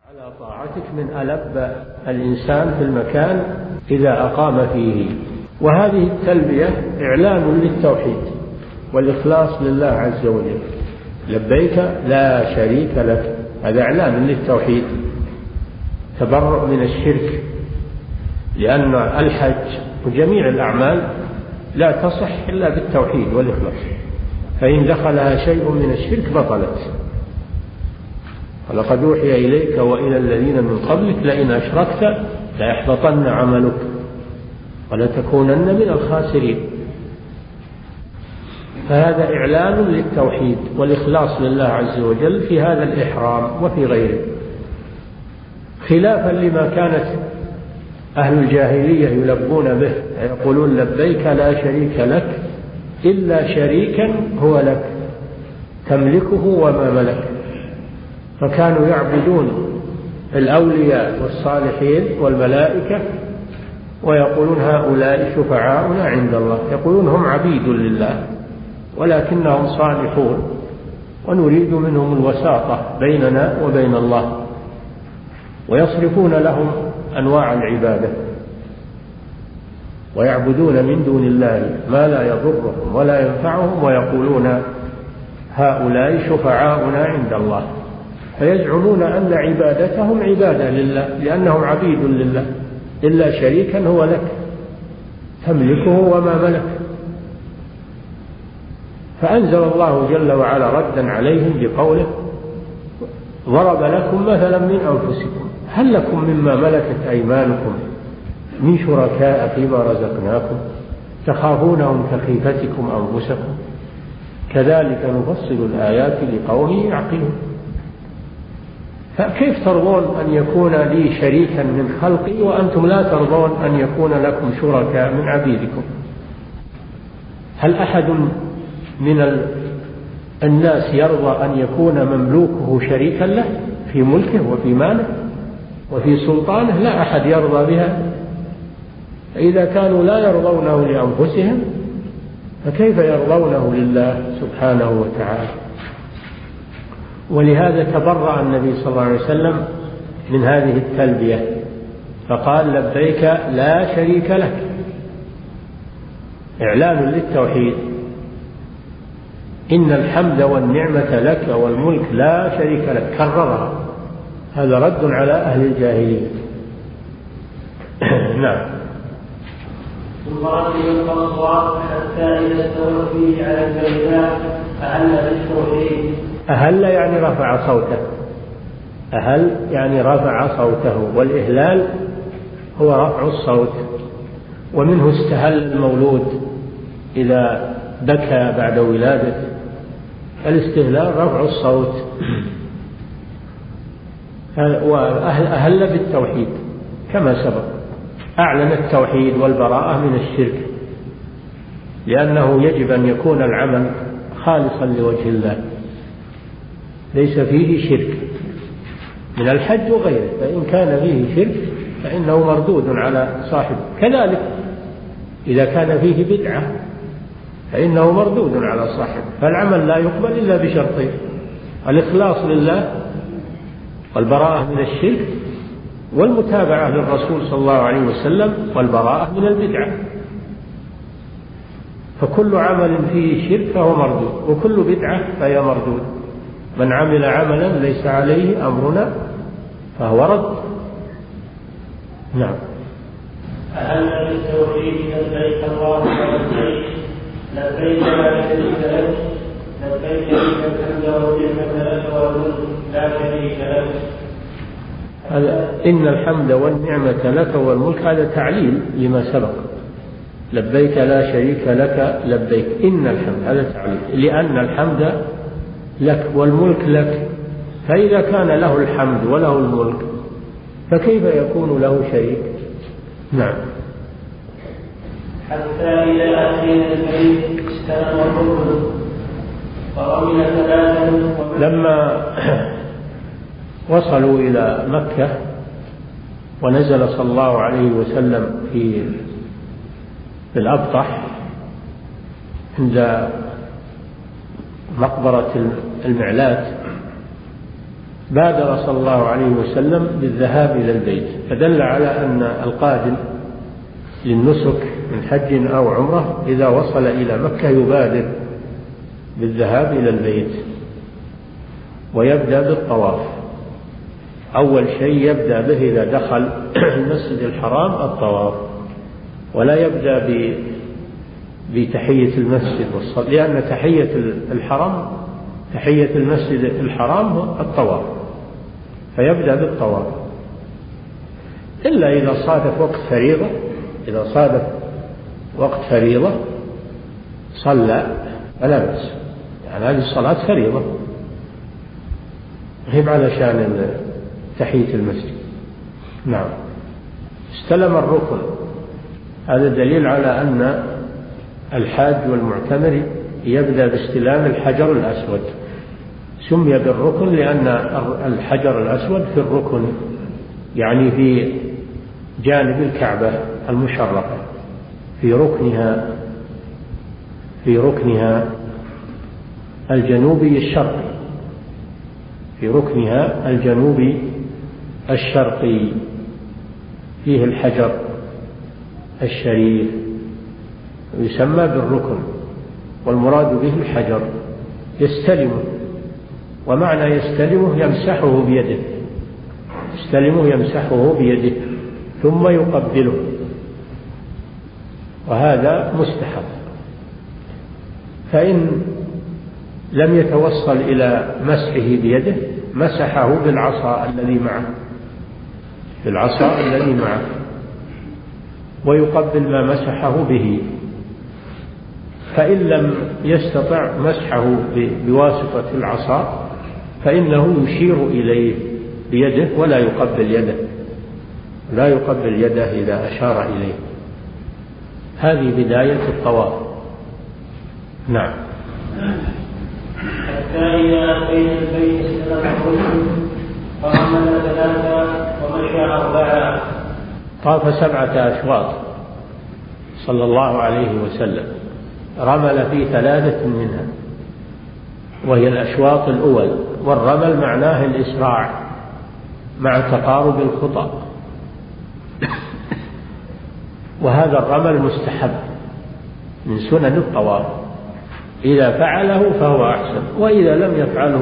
على طاعتك من ألب الإنسان في المكان إذا أقام فيه. وهذه التلبية إعلان للتوحيد والإخلاص لله عز وجل. لبيك لا شريك لك، هذا إعلان للتوحيد، تبرؤ من الشرك، لأن الحج وجميع الأعمال لا تصح إلا بالتوحيد والإخلاص، فإن دخلها شيء من الشرك بطلت. ولقد أوحي إليك وإلى الذين من قبلك لئن أشركت ليحبطن عملك ولتكونن من الخاسرين. فهذا إعلان للتوحيد والإخلاص لله عز وجل في هذا الإحرام وفي غيره، خلافا لما كانت أهل الجاهلية يلبون به، يقولون لبيك لا شريك لك إلا شريكا هو لك تملكه وما ملك. فكانوا يعبدون الأولياء والصالحين والملائكة ويقولون هؤلاء شفعاؤنا عند الله، يقولون هم عبيد لله ولكنهم صالحون ونريد منهم الوساطة بيننا وبين الله، ويصرفون لهم أنواع العبادة ويعبدون من دون الله ما لا يضرهم ولا ينفعهم، ويقولون هؤلاء شفعاؤنا عند الله، فيزعمون أن عبادتهم عبادة لله لأنهم عبيد لله، إلا شريكا هو لك تملكه وما ملك. فأنزل الله جل وعلا ردا عليهم بقوله ضرب لكم مثلا من أنفسكم هل لكم مما ملكت أيمانكم من شركاء فيما رزقناكم تخافونهم كخيفتكم أنفسكم كذلك نفصل الآيات لقوم يعقلون. فكيف ترضون أن يكون لي شريكا من خلقي وأنتم لا ترضون أن يكون لكم شركاء من عبيدكم؟ هل أحد من الناس يرضى أن يكون مملوكه شريكا له في ملكه وفي ماله وفي سلطانه؟ لا أحد يرضى بها. إذا كانوا لا يرضونه لأنفسهم فكيف يرضونه لله سبحانه وتعالى؟ ولهذا تبرأ النبي صلى الله عليه وسلم من هذه التلبية فقال لبيك لا شريك لك، إعلان للتوحيد، إن الحمد والنعمة لك والملك لا شريك لك، كررها، هذا رد على أهل الجاهلية. نعم. ثم رضي الله حتى إذا استوى فيه على البيداء أهل بالتوحيد. أهل يعني رفع صوته، أهل يعني رفع صوته، والإهلال هو رفع الصوت، ومنه استهل المولود إذا بكى بعد ولادته، الاستهلال رفع الصوت. وأهل بالتوحيد كما سبق، أعلن التوحيد والبراءة من الشرك، لأنه يجب أن يكون العمل خالصا لوجه الله ليس فيه شرك من الحج وغيره، فإن كان فيه شرك فإنه مردود على صاحبه، كذلك إذا كان فيه بدعة فإنه مردود على صاحبه. فالعمل لا يقبل إلا بشرطين: الإخلاص لله والبراءة من الشرك والمتابعة للرسول صلى الله عليه وسلم والبراءة من البدعة. فكل عمل فيه شرك فهو مردود، وكل بدعة فهي مردود. من عمل عملا ليس عليه أمرنا فهو رد. نعم. أهل بالتوحيد لبيك اللهم لبيك لبيك لا شريك لك لبيك إن الحمد والنعمة لك والملك لا شريك لك. هذا إن الحمد والنعمة لك والملك هذا تعليل لما سبق. لبيك لا شريك لك لبيك إن الحمد هذا تعليل، لأن الحمد لك والملك لك، فإذا كان له الحمد وله الملك فكيف يكون له شريك؟ نعم. حتى إذا أتينا البيت استلم الركن فرمل ثلاثا. لما وصلوا إلى مكة ونزل صلى الله عليه وسلم في الأبطح عند مقبرة المعلات، بادر صلى الله عليه وسلم بالذهاب إلى البيت، فدل على أن القادم للنسك من حج أو عمرة إذا وصل إلى مكة يبادر بالذهاب إلى البيت ويبدأ بالطواف. أول شيء يبدأ به إذا دخل المسجد الحرام الطواف، ولا يبدأ بتحية المسجد والصلاة، لأن تحية المسجد الحرام هو الطواف، فيبدأ بالطواف إلا إذا صادف وقت فريضة. إذا صادف وقت فريضة صلى فلا بأس، يعني هذه الصلاة فريضة هي علشان تحية المسجد. نعم. استلم الركن، هذا دليل على أن الحاج والمعتمر يبدأ باستلام الحجر الأسود. سمي بالركن لأن الحجر الأسود في الركن، يعني في جانب الكعبة المشرفة، في ركنها الجنوبي الشرقي، في ركنها الجنوبي الشرقي فيه الحجر الشريف، يسمى بالركن، والمراد به الحجر. يستلمه، ومعنى يستلمه يمسحه بيده، يستلمه يمسحه بيده ثم يقبله، وهذا مستحب. فإن لم يتوصل إلى مسحه بيده مسحه بالعصا الذي معه ويقبل ما مسحه به. فإن لم يستطع مسحه بواسطة العصا فإنه يشير إليه بيده ولا يقبل يده إذا أشار إليه. هذه بداية الطواف. نعم. حتى إذا أتينا البيت استلم الركن فرمل 3 ومشى 4. طاف 7 أشواط صلى الله عليه وسلم، رمل في 3 منها، وهي الأشواط الأول. والرمل معناه الإسراع مع تقارب الخطى، وهذا الرمل مستحب من سنن الطواف، إذا فعله فهو أحسن، وإذا لم يفعله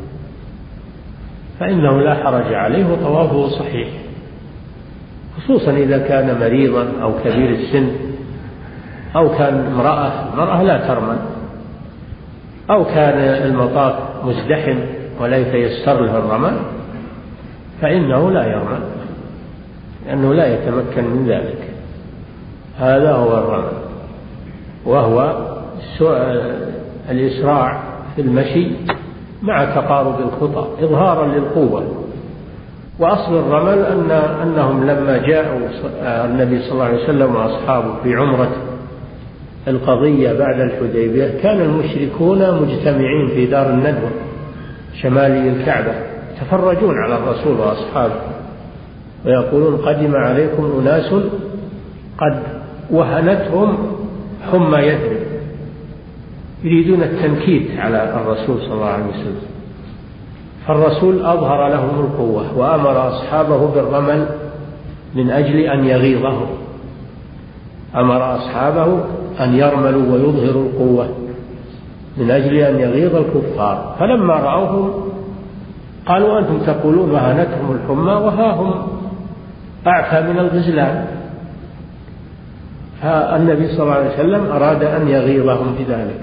فإنه لا حرج عليه وطوافه صحيح، خصوصا إذا كان مريضا أو كبير السن أو كان امرأة لا ترمل، أو كان المطاف مزدحم ولا يتيسر له الرمل فإنه لا يرمل، لأنه لا يتمكن من ذلك. هذا هو الرمل، وهو الإسراع في المشي مع تقارب الخطى إظهارا للقوة. وأصل الرمل أنهم لما جاءوا النبي صلى الله عليه وسلم وأصحابه في عمرة القضية بعد الحديبية، كان المشركون مجتمعين في دار الندوة شمالي الكعبة يتفرجون على الرسول وأصحابه، ويقولون قدم عليكم أناس قد وهنتهم حمى يثرب، يريدون التنكيت على الرسول صلى الله عليه وسلم. فالرسول أظهر لهم القوة وأمر أصحابه بالرمل من أجل أن يغيظهم، أمر أصحابه أن يرملوا ويظهروا القوة من أجل أن يغيظ الكفار. فلما رأوهم قالوا أنتم تقولون وهنتهم الحمى وها هم أعفى من الغزلان. فالنبي صلى الله عليه وسلم أراد أن يغيظهم بذلك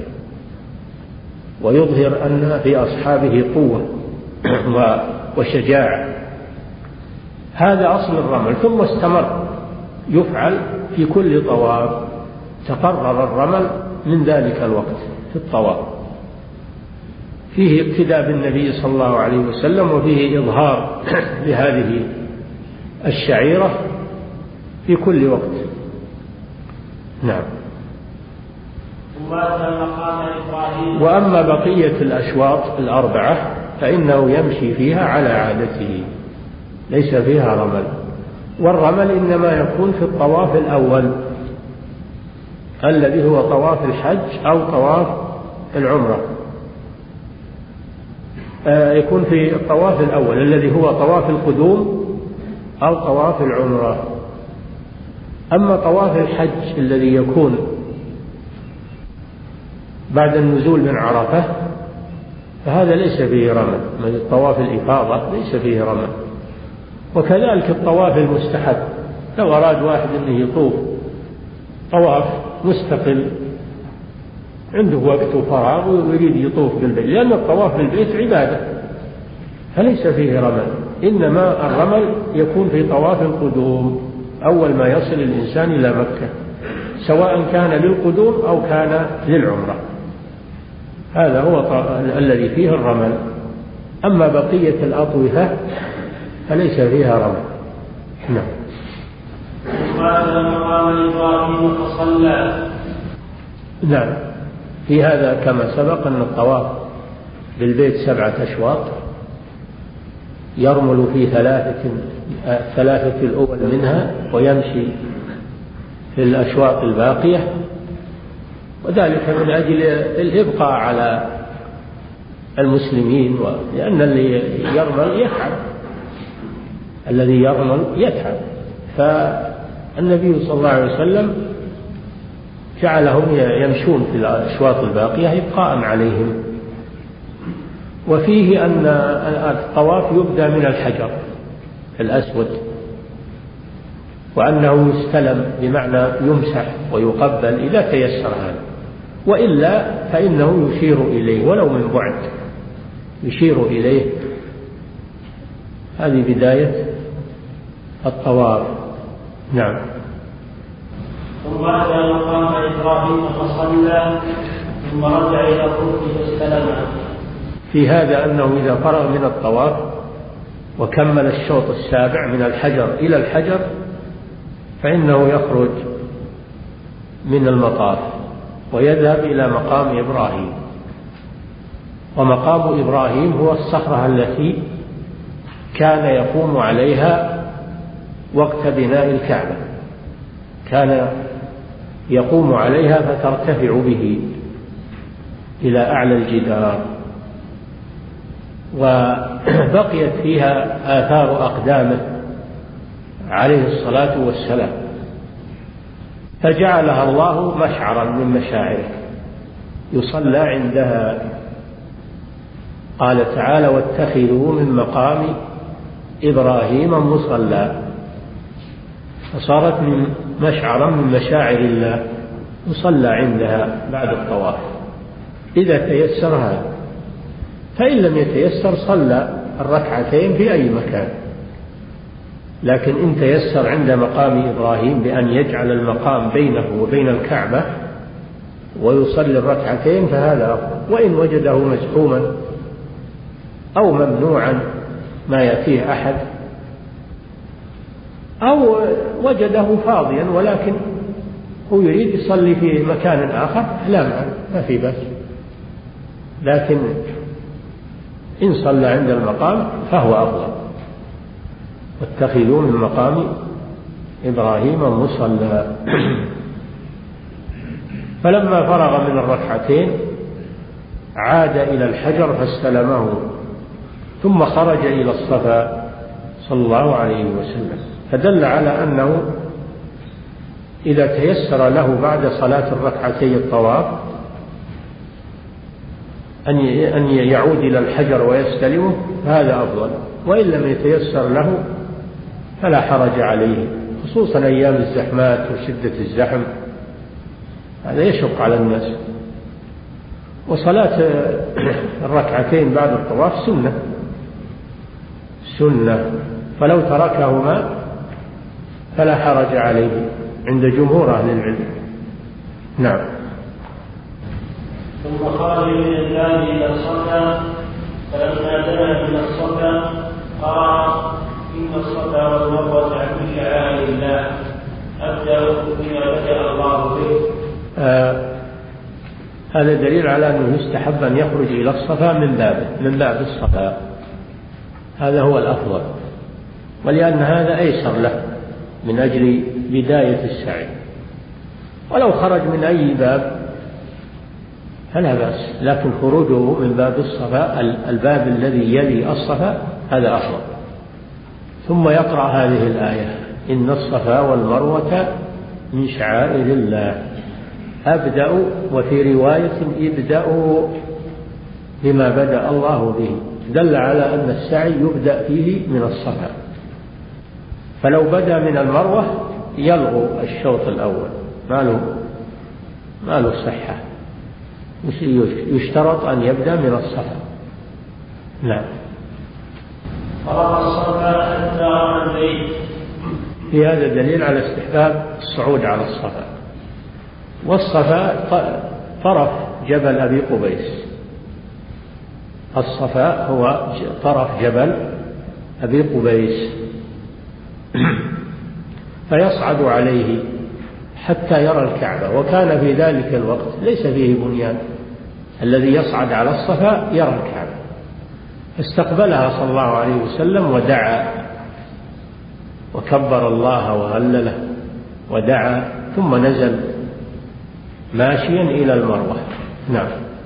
ويظهر أن في أصحابه قوة وشجاعة. هذا أصل الرمل، ثم استمر يفعل في كل طواف، تقرر الرمل من ذلك الوقت في الطواف، فيه اقتداء بالنبي صلى الله عليه وسلم، وفيه إظهار لهذه الشعيرة في كل وقت. نعم. وأما بقية الأشواط 4 فإنه يمشي فيها على عادته، ليس فيها رمل. والرمل إنما يكون في الطواف الأول الذي هو طواف الحج أو طواف العمرة. يكون في الطواف الأول الذي هو طواف القدوم أو طواف العمرة. أما طواف الحج الذي يكون بعد النزول من عرفة فهذا ليس فيه رمل، من طواف الإفاضة ليس فيه رمل. وكذلك الطواف المستحب، لو أراد واحد أنه يطوف طواف مستقل عنده وقت وفراغ ويريد يطوف بالبيت، لأن الطواف بالبيت عبادة فليس فيه رمل، إنما الرمل يكون في طواف القدوم أول ما يصل الإنسان إلى مكة، سواء كان للقدوم أو كان للعمرة، هذا هو الذي فيه الرمل. أما بقية الأطوفة فليس فيها رمل. نعم. وهذا مقام إبراهيم فصلى. نعم، في هذا كما سبق أن الطواف بالبيت 7 أشواط، يرمل في ثلاثة الأول منها ويمشي في الأشواط الباقية، وذلك من أجل الإبقاء على المسلمين، لأن الذي يرمل يتعب، فالنبي صلى الله عليه وسلم جعلهم يمشون في الأشواط الباقية إبقاء عليهم. وفيه أن الطواف يبدأ من الحجر الأسود، وأنه يستلم بمعنى يمسح ويقبل إذا تيسر هذا، وإلا فإنه يشير إليه ولو من بعد، يشير إليه. هذه بداية الطواف. نعم. ثم أتى مقام إبراهيم فصلى ثم رجع إلى الركن فاستلم. في هذا أنه إذا فرغ من الطواف وكمل الشوط السابع من الحجر إلى الحجر فإنه يخرج من المطاف ويذهب إلى مقام إبراهيم. ومقام إبراهيم هو الصخرة التي كان يقوم عليها وقت بناء الكعبة، كان يقوم عليها فترتفع به إلى أعلى الجدار، وبقيت فيها آثار أقدامه عليه الصلاة والسلام، فجعلها الله مشعرا من مشاعره يصلى عندها. قال تعالى: واتخذوا من مقام إبراهيم مصلى، فصارت من مشعرا من مشاعر الله يصلى عندها بعد الطواف إذا تيسر هذا. فإن لم يتيسر صلى الركعتين في أي مكان، لكن إن تيسر عند مقام إبراهيم بأن يجعل المقام بينه وبين الكعبة ويصلي الركعتين فهذا أفضل. وإن وجده مزحوما أو ممنوعا ما يأتيه أحد، أو وجده فاضيا ولكن هو يريد يصلي في مكان آخر، لا، ما في بأس، لكن إن صلى عند المقام فهو أفضل. واتخذوا من مقام إبراهيم مصلى. فلما فرغ من الركعتين عاد إلى الحجر فاستلمه، ثم خرج إلى الصفا صلى الله عليه وسلم، فدل على أنه إذا تيسر له بعد صلاة الركعتي الطواف أن يعود إلى الحجر ويستلمه هذا أفضل، وإن لم يتيسر له فلا حرج عليه، خصوصا أيام الزحمات وشدة الزحم، هذا يشق على الناس. وصلاة الركعتين بعد الطواف سنة، فلو تركهما فلا حرج عليه عند جمهور أهل العلم. نعم. ثم خرج من الباب إلى الصفا، فلما دنا من الصفا قرأ: إن الصفا والمروة من شعائر الله، أبدأ بما بدأ الله به. هذا دليل على أنه يستحب أن يخرج إلى الصفا من باب الصفا، هذا هو الأفضل، ولأن هذا أيسر له من أجل بداية السعي. ولو خرج من أي باب فلا بأس، لكن خروجه من باب الصفا الباب الذي يلي الصفا هذا أفضل. ثم يقرأ هذه الآية: إن الصفا والمروة من شعائر الله. أبدأ، وفي رواية ابدأوا بما بدأ الله به، دل على أن السعي يبدأ فيه من الصفا، فلو بدأ من المروة يلغو الشوط الأول، ما له صحة، يشترط أن يبدأ من الصفا. نعم. فرق الصفا حتى رأى البيت. في هذا دليل على استحباب الصعود على الصفا. والصفا طرف جبل أبي قبيس، الصفا هو طرف جبل أبي قبيس، فيصعد عليه حتى يرى الكعبة، وكان في ذلك الوقت ليس فيه بنيان، الذي يصعد على الصفا يرى الكعبة، فاستقبلها صلى الله عليه وسلم ودعا وكبر الله وهلله ودعا، ثم نزل ماشيا إلى المروة. نعم.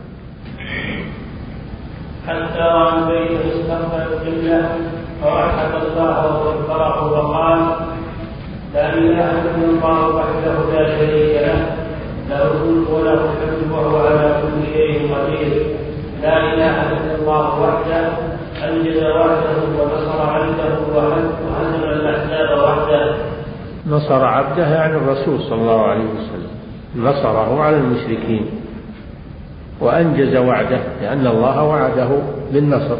حتى رأى البيت استقبل القبلة فوحد الله وكبره وقال: لا إله إلا الله وحده لا شريك له، له الملك وله الحمد وهو على كل شيء قدير. لا إله إلا الله وحده أنجز وحده ونصر عبده وهزم الأحزاب وحده. نصر عبده يعني الرسول صلى الله عليه وسلم، نصره على المشركين، وأنجز وعده لأن الله وعده بالنصر،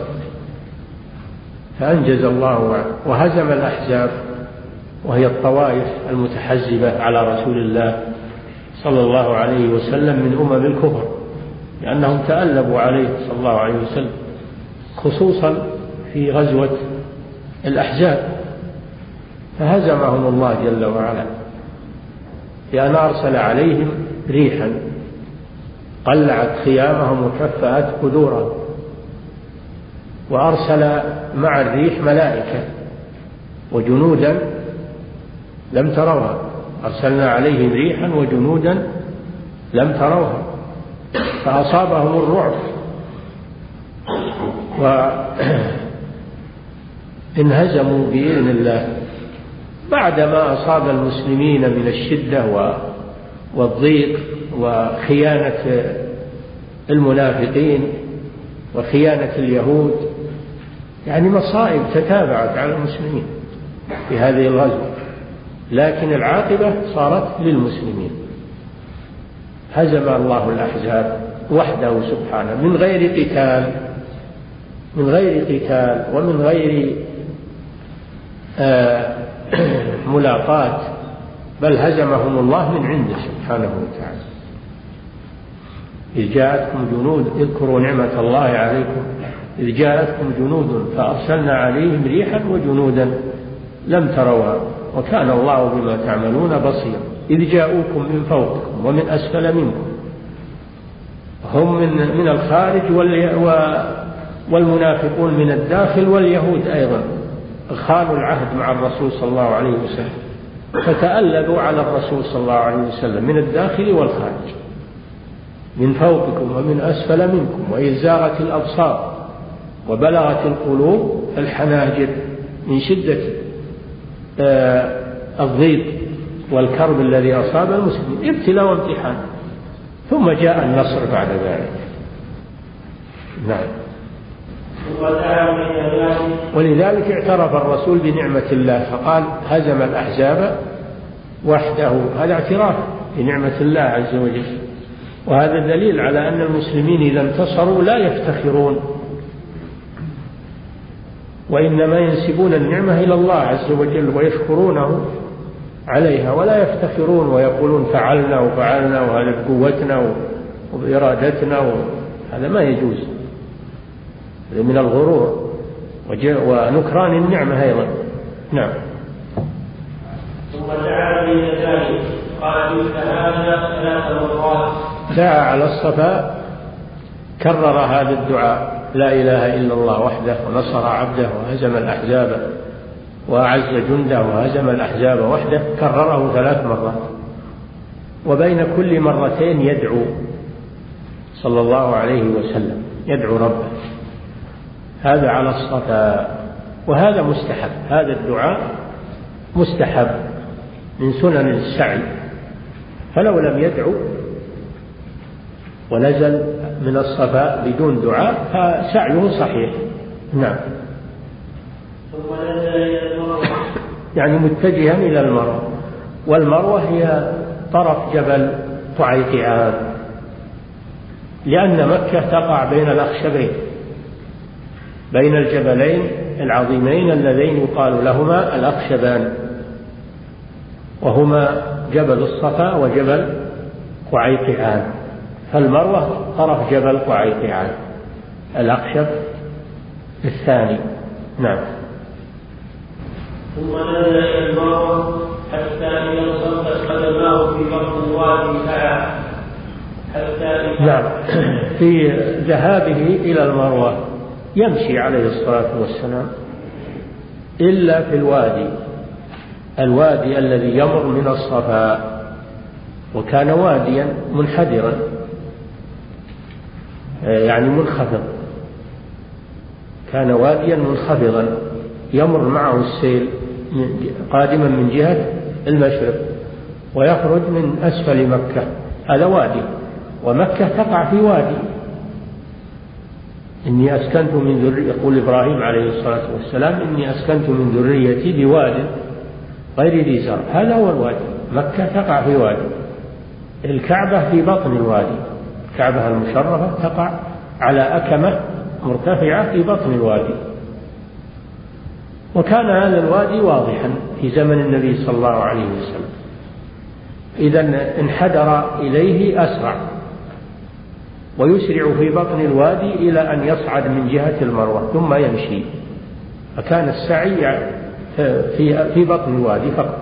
فأنجز الله وعده، وهزم الأحزاب وهي الطوائف المتحزبة على رسول الله صلى الله عليه وسلم من أمم الكفر، لأنهم تألبوا عليه صلى الله عليه وسلم، خصوصا في غزوة الأحزاب، فهزمهم الله جل وعلا لأن أرسل عليهم ريحا قلعت خيامهم وكفأت قدورهم، وأرسل مع الريح ملائكة وجنودا لم تروها، أرسلنا عليهم ريحا وجنودا لم تروها، فأصابهم الرعب وانهزموا بإذن الله. بعدما أصاب المسلمين من الشدة والضيق وخيانة المنافقين وخيانة اليهود، يعني مصائب تتابعت على المسلمين في هذه الغزوة، لكن العاقبة صارت للمسلمين. هزم الله الأحزاب وحده سبحانه من غير قتال ومن غير ملاقات، بل هزمهم الله من عنده سبحانه وتعالى. إذ جاءتكم جنود، اذكروا نعمة الله عليكم إذ جاءتكم جنود فأرسلنا عليهم ريحا وجنودا لم تروها وكان الله بما تعملون بصيرا. إذ جاءوكم من فوقكم ومن أسفل منكم، هم من الخارج والمنافقون من الداخل، واليهود أيضا خانوا العهد مع الرسول صلى الله عليه وسلم، فتألبوا على الرسول صلى الله عليه وسلم من الداخل والخارج، من فوقكم ومن أسفل منكم، وإذ زاغت الأبصار وبلغت القلوب الحناجر من شدة الضيق والكرب الذي أصاب المسلمين، ابتلاء وامتحان، ثم جاء النصر بعد ذلك. نعم. ولذلك اعترف الرسول بنعمة الله فقال: هزم الأحزاب وحده. هذا اعتراف بنعمة الله عز وجل، وهذا دليل على أن المسلمين إذا انتصروا لا يفتخرون، وإنما ينسبون النعمة إلى الله عز وجل ويشكرونه عليها، ولا يفتخرون ويقولون فعلنا وهذا بقوتنا وبإرادتنا، هذا ما يجوز، هذا من الغرور ونكران النعمة أيضا. نعم. ثم دعا بذلك قال: هذا 3 مرات. دعا على الصفا، كرر هذا الدعاء: لا إله إلا الله وحده ونصر عبده وهزم الأحزاب وأعز جنده وهزم الأحزاب وحده، كرره 3 مرات، وبين كل مرتين يدعو صلى الله عليه وسلم، يدعو ربه. هذا على الصفا، وهذا مستحب، هذا الدعاء مستحب من سنن السعي، فلو لم يدعو ونزل من الصفا بدون دعاء فسعيه صحيح. نعم. ثم نزل إلى المروة، يعني متجها إلى المروة، والمروة هي طرف جبل طعيقعان، لأن مكة تقع بين الأخشبين، بين الجبلين العظيمين اللذين يقال لهما الأخشبان، وهما جبل الصفا وجبل طعيقعان، فالمروة طرف جبل طعيقعان الأخشب الثاني. نعم. ثم نزل إلى المروة حتى إذا صبت قدماه في بطن الوادي سعى حتى. نعم. في ذهابه إلى المروة يمشي عليه الصلاة والسلام إلا في الوادي الذي يمر من الصفا، وكان واديا منحدرا يعني منخفض، كان واديا منخفضا يمر معه السيل قادما من جهة المشرق ويخرج من أسفل مكة، هذا وادي، ومكة تقع في وادي. إني أسكنت من ذريتي، يقول إبراهيم عليه الصلاة والسلام، إني أسكنت من ذريتي بواد غير ذي زرع، هذا هو الوادي، مكة تقع في وادي. الكعبة في بطن الوادي، الكعبة المشرفة تقع على أكمة مرتفعة في بطن الوادي، وكان هذا الوادي واضحا في زمن النبي صلى الله عليه وسلم، إذا انحدر إليه أسرع ويسرع في بطن الوادي إلى أن يصعد من جهة المروة ثم يمشي، فكان السعي في بطن الوادي فقط.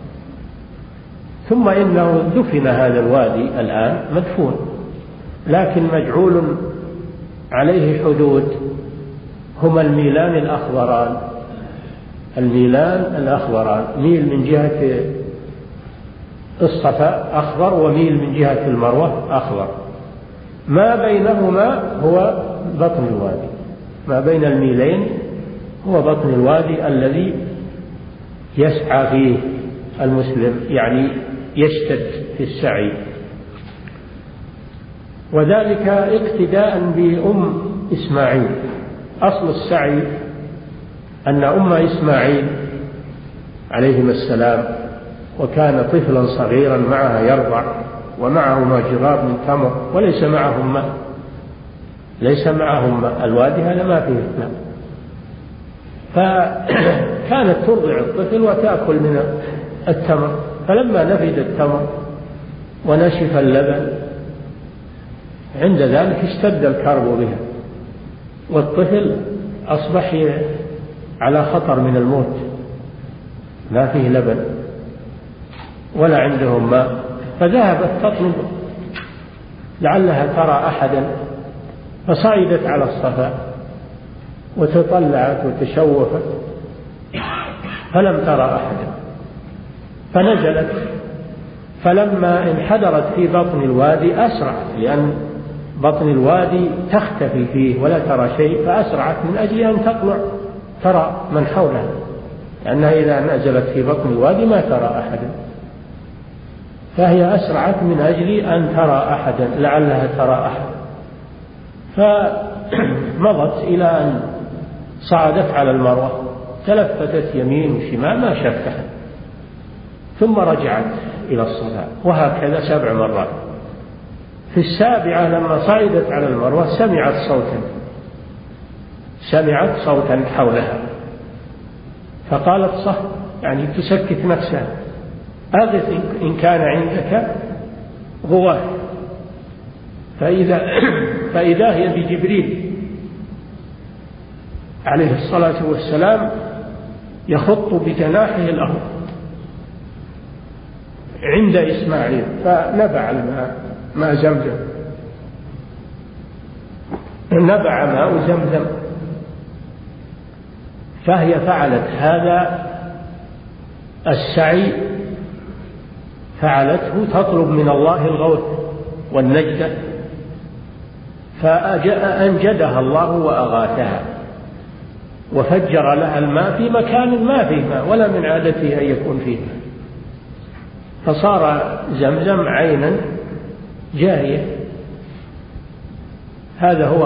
ثم إنه دفن هذا الوادي الآن مدفون، لكن مجعول عليه حدود، هما الميلان الأخضران، ميل من جهة الصفا أخضر وميل من جهة المروة أخضر، ما بينهما هو بطن الوادي، ما بين الميلين هو بطن الوادي الذي يسعى فيه المسلم، يعني يشتد في السعي، وذلك اقتداء بأم إسماعيل. أصل السعي أن أم إسماعيل عليهما السلام، وكان طفلا صغيرا معها يرضع ومعهما جراب من تمر وليس معهم ماء، الوادي هذا ما فيه ماء، فكانت ترضع الطفل وتأكل من التمر، فلما نفد التمر ونشف اللبن عند ذلك اشتد الكرب بها، والطفل أصبح على خطر من الموت، ما فيه لبن ولا عندهم ماء، فذهبت تطلب لعلها ترى أحدا، فصعدت على الصفا وتطلعت وتشوفت فلم ترى أحدا، فنزلت، فلما انحدرت في بطن الوادي أسرعت، لأن بطن الوادي تختفي فيه ولا ترى شيء، فأسرعت من أجل أن تطلع ترى من حولها، لأنها إذا نزلت في بطن الوادي ما ترى أحدا، فهي أسرعت من أجل أن ترى أحدا، لعلها ترى أحد، فمضت إلى أن صعدت على المروة، تلفتت يمين وشمال ما شافت، ثم رجعت إلى الصفا، وهكذا 7 مرات. في السابعة لما صعدت على المروة سمعت صوتا حولها، فقالت صح، يعني تسكت نفسها، أغث إن كان عندك غواة، فإذا هي بجبريل عليه الصلاة والسلام يخط بجناحه الأرض عند إسماعيل، فنبع ماء زمزم، نبع ماء زمزم، فهي فعلت هذا السعي، فعلته تطلب من الله الغوث والنجدة فأنجدها الله وأغاثها وفجر لها الماء في مكان ما فيه ماء ولا من عادته أن يكون فيه ماء، فصار زمزم عينا جارية. هذا هو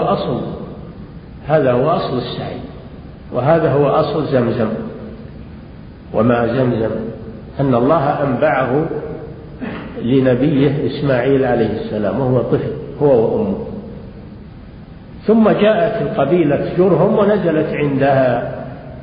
أصل السعي، وهذا هو أصل زمزم وماء زمزم، أن الله أنبعه لنبيه إسماعيل عليه السلام وهو طفل هو وأمه. ثم جاءت القبيلة جرهم ونزلت عندها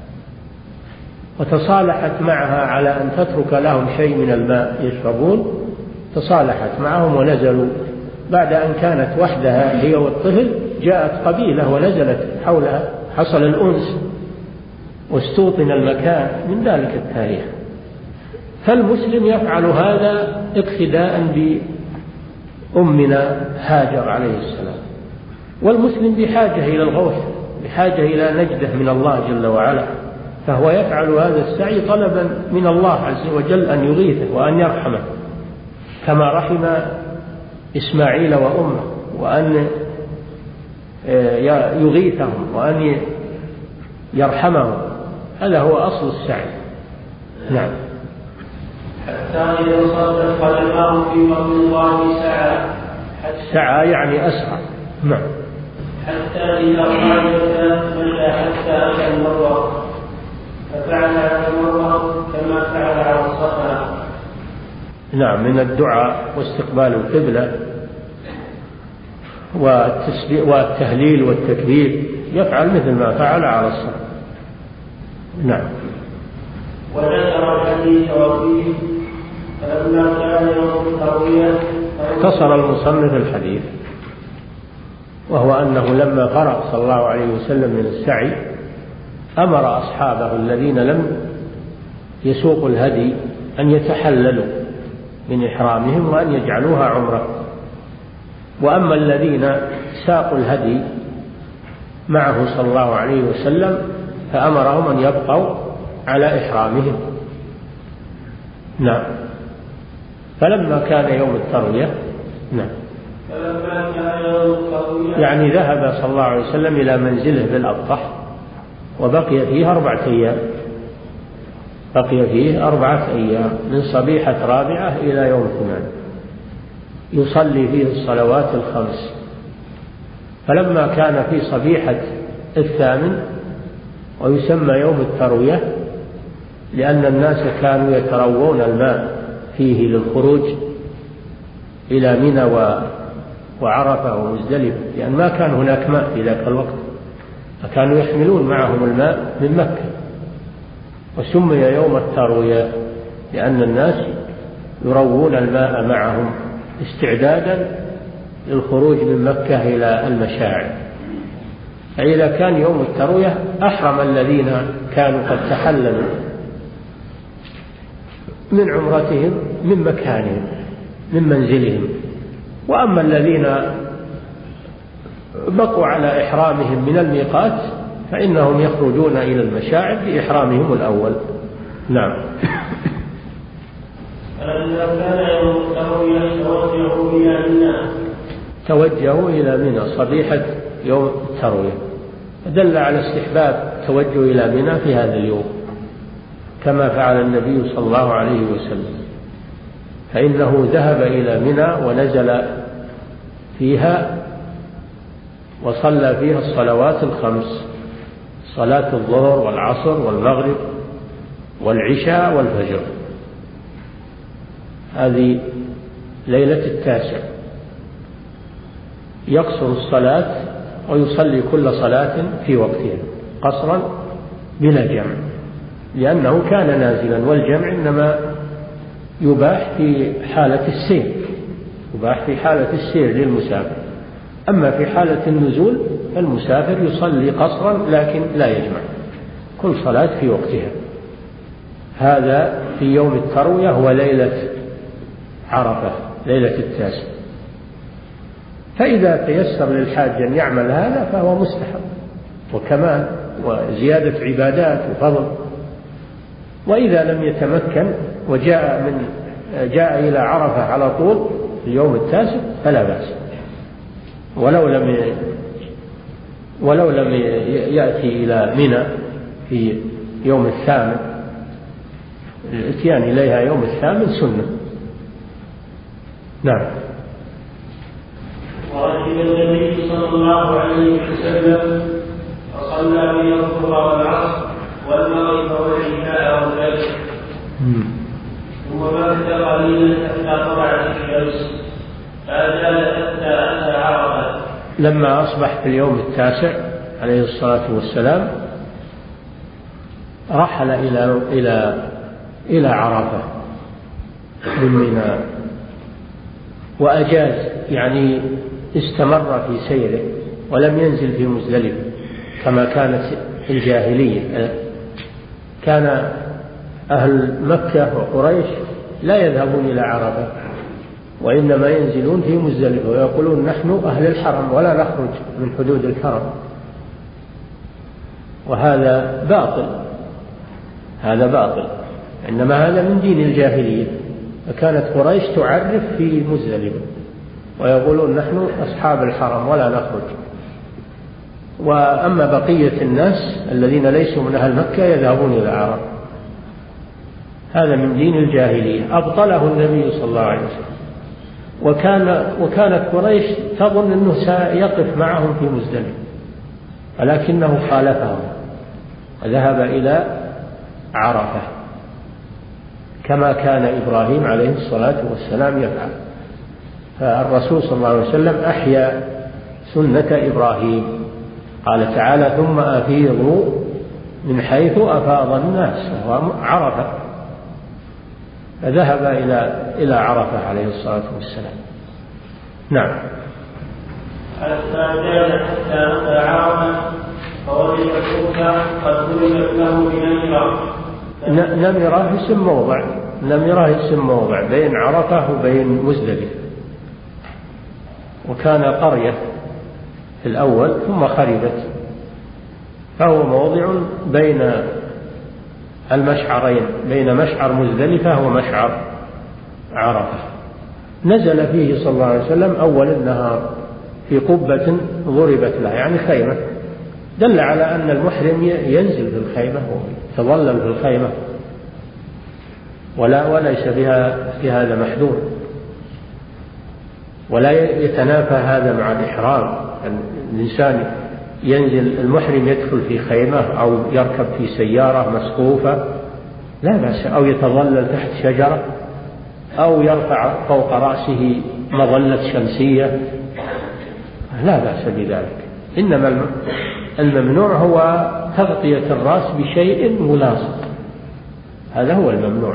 وتصالحت معها على أن تترك لهم شيء من الماء يشربون، تصالحت معهم ونزلوا. بعد أن كانت وحدها هي والطفل جاءت قبيلة ونزلت حولها، حصل الأنس واستوطن المكان من ذلك التاريخ. فالمسلم يفعل هذا اقتداء بأمنا هاجر عليه السلام. والمسلم بحاجة إلى الغوث، بحاجة إلى نجدة من الله جل وعلا، فهو يفعل هذا السعي طلبا من الله عز وجل أن يغيثه وأن يرحمه كما رحم إسماعيل وأمه، وأن يغيثهم وأن يرحمهم. هذا هو أصل السعي. نعم. حتى إذا صدق قدمه في بطن الله سعى يعني أسرع. نعم. حتى إذا خرجت مشى حتى أتى المروة، ففعل على المروة كما فعل على الصفا. نعم، من الدعاء واستقبال القبلة والتهليل والتكبير يفعل مثل ما فعل على الصفا. نعم. وذكر الحديث وفيه فلما كان يوم التروية اختصر المصنف الحديث، وهو أنه لما فرغ صلى الله عليه وسلم من السعي أمر أصحابه الذين لم يسوقوا الهدي أن يتحللوا من إحرامهم وأن يجعلوها عمرة، وأما الذين ساقوا الهدي معه صلى الله عليه وسلم فأمرهم أن يبقوا على إحرامهم. نعم. فلما كان يوم التروية، نعم، يعني ذهب صلى الله عليه وسلم إلى منزله بالأبطح وبقي فيه 4 أيام، بقي فيه 4 أيام من صبيحة 4 إلى يوم 8 يصلي فيه الصلوات ال5. فلما كان في صبيحة 8 ويسمى يوم التروية لأن الناس كانوا يتروون الماء فيه للخروج إلى منى وعرفة ومزدلفة، لأن ما كان هناك ماء في ذاك الوقت، فكانوا يحملون معهم الماء من مكة. وسمي يوم التروية لأن الناس يروون الماء معهم استعدادا للخروج من مكة إلى المشاعر. فإذا كان يوم التروية أحرم الذين كانوا قد تحللوا من عمرتهم من مكانهم من منزلهم، وأما الذين بقوا على إحرامهم من الميقات فإنهم يخرجون إلى المشاعر بإحرامهم الأول. نعم. فلما كان يوم التروية توجهوا إلى منى صبيحة يوم التروية، فدل على استحباب التوجه إلى منى في هذا اليوم كما فعل النبي صلى الله عليه وسلم، فإنه ذهب إلى منى ونزل فيها وصلى فيها الصلوات ال5، صلاة الظهر والعصر والمغرب والعشاء والفجر. هذه ليلة 9 يقصر الصلاة ويصلي كل صلاة في وقتها قصرا بلا جمع، لأنه كان نازلا، والجمع إنما يباح في حالة السير، يباح في حالة السير للمسافر. أما في حالة النزول فالمسافر يصلي قصرا لكن لا يجمع، كل صلاة في وقتها. هذا في يوم التروية هو ليلة عرفة، ليلة 9. فإذا تيسر للحاج أن يعمل هذا فهو مستحب وكمال وزيادة عبادات وفضل. وإذا لم يتمكن وجاء إلى عرفة على طول في يوم 9 فلا بأس. ولو لم يأتي إلى منى في يوم الثامن، الاتيان إليها يوم الثامن سنة. نعم. وركب النبي صلى الله عليه وسلم فصلى بين الظهر والعصر والمغرب والعشاء والفجر، ثم مكث قليلا حتى طلعت الشمس فأزال حتى أتى عرفة. لما أصبح في اليوم التاسع عليه الصلاة والسلام رحل إلى عرفة من منى، وأجاز يعني استمر في سيره ولم ينزل في مزدلفة كما كانت الجاهلية. كان أهل مكة وقريش لا يذهبون إلى عرفة وإنما ينزلون في مزدلفة ويقولون نحن أهل الحرم ولا نخرج من حدود الحرم، وهذا باطل، هذا باطل، إنما هذا من دين الجاهلية. فكانت قريش تعرف في مزدلفة ويقولون نحن أصحاب الحرم ولا نخرج. وأما بقية الناس الذين ليسوا من أهل مكة يذهبون إلى عرفة، هذا من دين الجاهلية أبطله النبي صلى الله عليه وسلم. وكانت قريش تظن أنه سيقف معهم في مزدلفة، ولكنه خالفهم وذهب إلى عرفة كما كان إبراهيم عليه الصلاة والسلام يفعل. فالرسول صلى الله عليه وسلم أحيا سنة إبراهيم، قال تعالى ثم أفيضوا من حيث أفاض الناس، وهو عرفة، فذهب إلى عرفة عليه الصلاة والسلام. نعم. حتى جاء حتى أتى عرفة فوجد الكوفة قد ضربت له بنمرة. نمرة اسم موضع بين عرفة وبين مزدلفة، وكان قرية في الأول ثم خربت، فهو موضع بين المشعرين، بين مشعر مزدلفة ومشعر عرفة. نزل فيه صلى الله عليه وسلم أول النهار في قبة ضربت له، يعني خيمة، دل على أن المحرم ينزل في الخيمة ويتظلل في الخيمة، وليس في هذا محذور، ولا يتنافى هذا مع الإحرام. الإنسان ينزل، المحرم يدخل في خيمة أو يركب في سيارة مسقوفة لا بأس، أو يتظلل تحت شجرة، أو يرفع فوق رأسه مظلة شمسية، لا بأس بذلك. إنما الممنوع هو تغطية الرأس بشيء ملاصق، هذا هو الممنوع.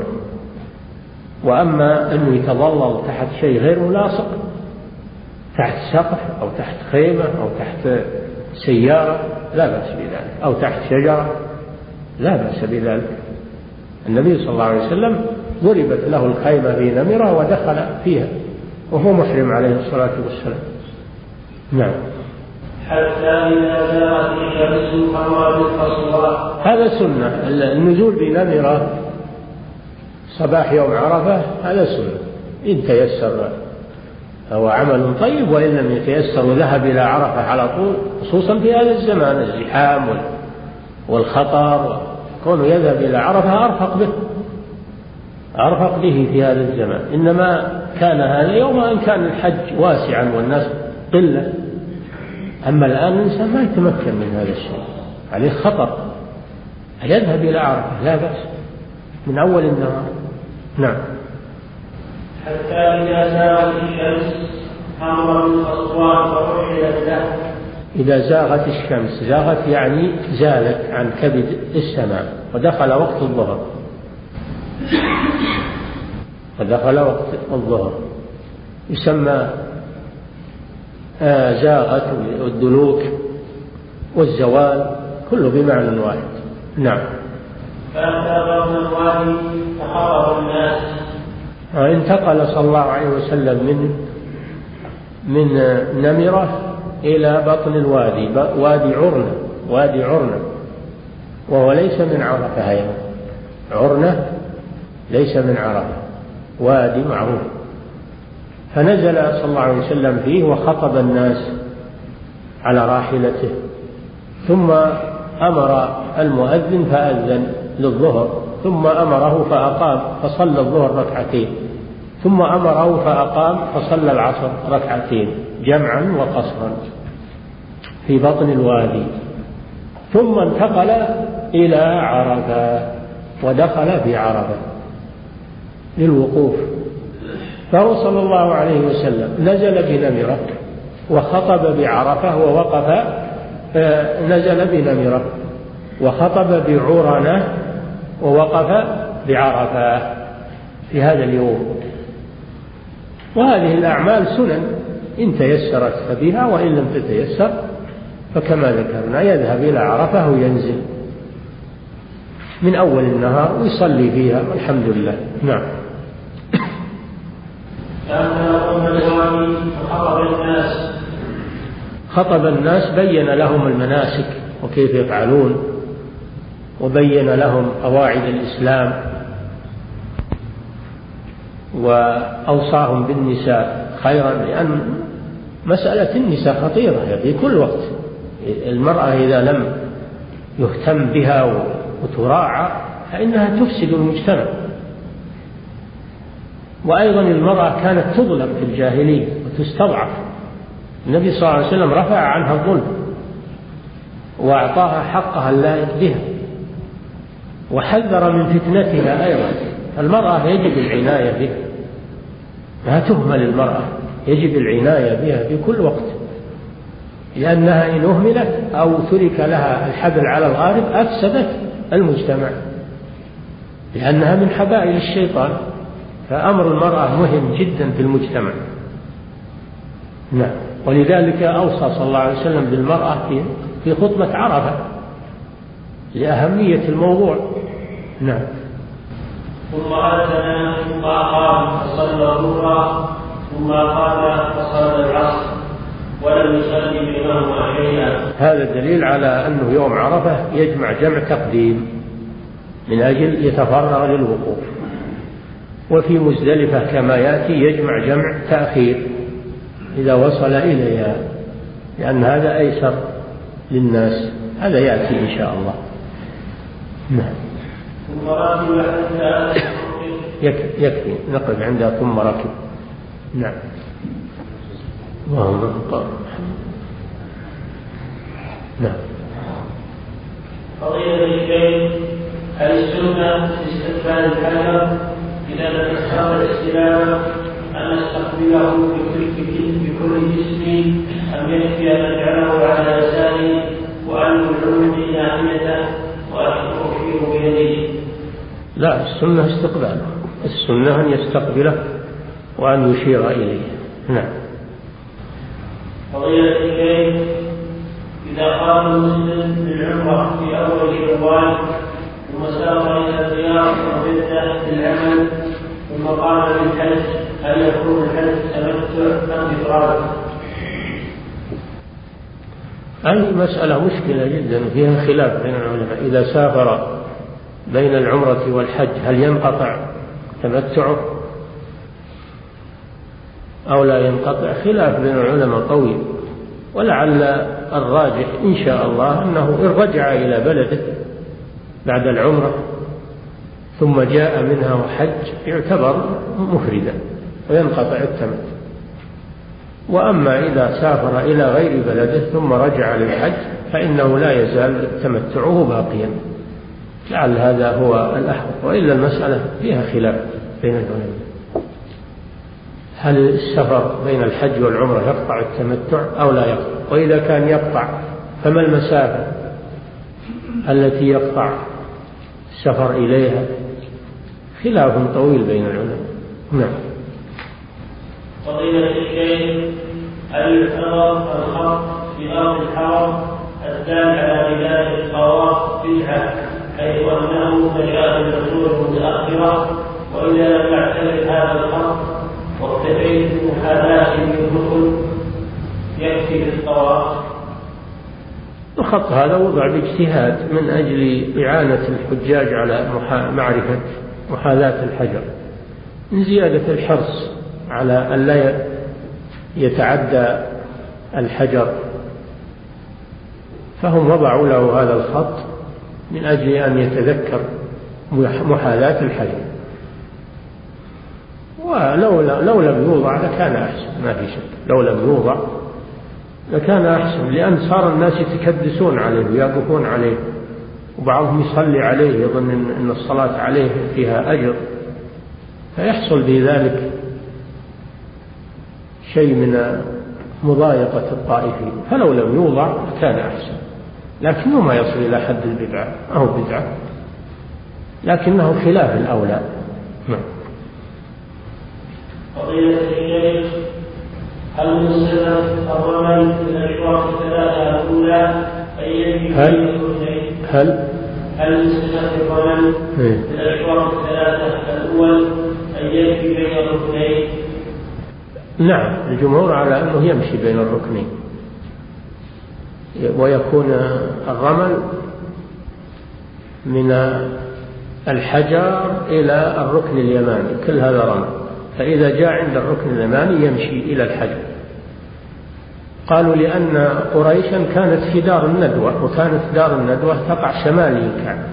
وأما أنه يتظلل تحت شيء غير ملاصق، تحت سقف أو تحت خيمة أو تحت سيارة لا بأس بذلك، أو تحت شجرة لا بأس بذلك. النبي صلى الله عليه وسلم ضربت له الخيمة في نمرة ودخل فيها وهو محرم عليه الصلاة والسلام. نعم. حتى إذا زاغت الشمس قمر بالقصوى. هذا سنة، النزول بنمرة صباح يوم عرفة هذا سنة، إن تيسر هو عمل طيب، وإن لم يتيسر وذهب إلى عرفة على طول، خصوصا في هذا الزمان الزحام والخطر، كونه يذهب إلى عرفة أرفق به في هذا الزمان. إنما كان هذا يوم أن كان الحج واسعا والناس قلة، أما الآن الإنسان ما يتمكن من هذا الشيء، عليه خطر، يذهب إلى عرفة لا بأس من أول النهار. نعم. حتى إذا زاغت الشمس أمر بالقصوى فرحلت له. إذا زاغت الشمس، زاغت يعني زالت عن كبد السماء، ودخل وقت الظهر، يسمى زاغت والدلوك والزوال كله بمعنى واحد. نعم. فأتى بطن الوادي فحضر الناس. انتقل صلى الله عليه وسلم من نمرة إلى بطن الوادي، وادي عرنة، وهو ليس من عرفة أيضا، عرنة ليس من عرفة، وادي معروف. فنزل صلى الله عليه وسلم فيه وخطب الناس على راحلته، ثم أمر المؤذن فأذن للظهر، ثم أمره فأقام فصلى الظهر ركعتين، ثم أمره فأقام فصلى العصر ركعتين جمعا وقصرا في بطن الوادي، ثم انتقل إلى عرفة ودخل في عرفة للوقوف. فهو صلى الله عليه وسلم نزل بنمرة وخطب بعرفة ووقف، نزل بنمرة وخطب بعرنة ووقف بعرفة في هذا اليوم. وهذه الأعمال سنن إن تيسرت فبها، وإن لم تتيسر فكما ذكرنا يذهب إلى عرفة وينزل من أول النهار ويصلي فيها والحمد لله. نعم. خطب الناس، بين لهم المناسك وكيف يفعلون، وبين لهم قواعد الإسلام، وأوصاهم بالنساء خيرا، لأن مسألة النساء خطيرة في كل وقت. المرأة إذا لم يهتم بها وتراعى فإنها تفسد المجتمع. وأيضا المرأة كانت تظلم في الجاهلية وتستضعف، النبي صلى الله عليه وسلم رفع عنها الظلم وأعطاها حقها اللائق بها، وحذر من فتنتها أيضا. المرأة يجب العناية بها، لا تهمل المرأة، يجب العناية بها في كل وقت، لأنها إن أهملت أو ترك لها الحبل على الغارب أفسدت المجتمع، لأنها من حبائل الشيطان. فأمر المرأة مهم جدا في المجتمع. نعم. ولذلك أوصى صلى الله عليه وسلم بالمرأة في خطبة عرفة لأهمية الموضوع. نعم. ثم أذن ثم أقام فصلى الظهر ثم قام فصلى العصر ولم يصلي بينهما شيئا. هذا دليل على أنه يوم عرفة يجمع جمع تقديم من أجل يتفرغ للوقوف، وفي مزدلفة كما يأتي يجمع جمع تأخير إذا وصل إليها، لأن هذا أيسر للناس. هذا يأتي إن شاء الله. نعم. ثم ركب حتى يكفي نقف عندها ثم ركب. نعم. اللهم صل. نعم. فضيلة الشيخ، هل السنة في استقبال الحجر إذا تسخر الاستلام أن نستقبله بكل جسمي، أم يكفي أن نجعله على لساني وأن نلوم ناحيته وأشير بيدي؟ لا، السنة استقباله، السنة أن يستقبله وأن يشير إليه. نعم. فضيلة الشيخ، إذا قام المسلم بالعمرة في أول شوال ثم سار إلى الرياض وبدأ بالعمل ثم قام بالحج، هل يكون الحج تمتع أم إفراد؟ هذه مسألة مشكلة جدا فيها خلاف بين العلماء. إذا سافر بين العمرة والحج هل ينقطع تمتعه أو لا ينقطع؟ خلاف بين العلماء طويل، ولعل الراجح إن شاء الله أنه إن رجع إلى بلده بعد العمرة ثم جاء منها وحج يعتبر مفردا وينقطع التمتع. وأما إذا سافر إلى غير بلده ثم رجع للحج فإنه لا يزال تمتعه باقيا، لعل هذا هو الأحوط. وإلا المسألة فيها خلاف بين العلماء، هل السفر بين الحج والعمرة يقطع التمتع أو لا يقطع؟ وإذا كان يقطع فما المسافة التي يقطع السفر إليها؟ خلاف طويل بين العلماء. نعم. فضيلة الشيخ، هل يعتبر الخط في أرض الحرم الدال على بداية الطواف بدعة، حيث أنه مشى الرسول متأخرة، وإذا لم يعتبر هذا الخط واكتفيت بمحاذاة الركن يكفي للطواف؟ الخط هذا وضع باجتهاد من أجل إعانة الحجاج على معرفة محاذاة الحجر، من زيادة الحرص على أن لا يتعدى الحجر فهم وضعوا له هذا الخط من أجل أن يتذكر محاذاة الحجر، ولو لم يوضع لكان أحسن، ما في شك، لو لم يوضع لكان أحسن، لأن صار الناس يتكدسون عليه ويقفون عليه، وبعضهم يصلي عليه يظن أن الصلاة عليه فيها أجر، فيحصل بذلك شيء من مضايقة الطائفين، فلو لم يوضع كان أحسن، لكنه ما يصل إلى حد البدعة، أو بدعة، لكنه خلاف الأولى. فضيلة الشيخ، هل من صفة الرمل من الأشواط الثلاثة الأولى أن يجب هل من صفة الرمل من الأشواط الثلاثة الأول أن يمشي بين الركنين؟ نعم، الجمهور على أنه يمشي بين الركنين، ويكون الرمل من الحجر إلى الركن اليماني، كل هذا رمل، فإذا جاء عند الركن اليماني يمشي إلى الحجر. قالوا لأن قريشا كانت في دار الندوة، وكانت دار الندوة تقع شمالي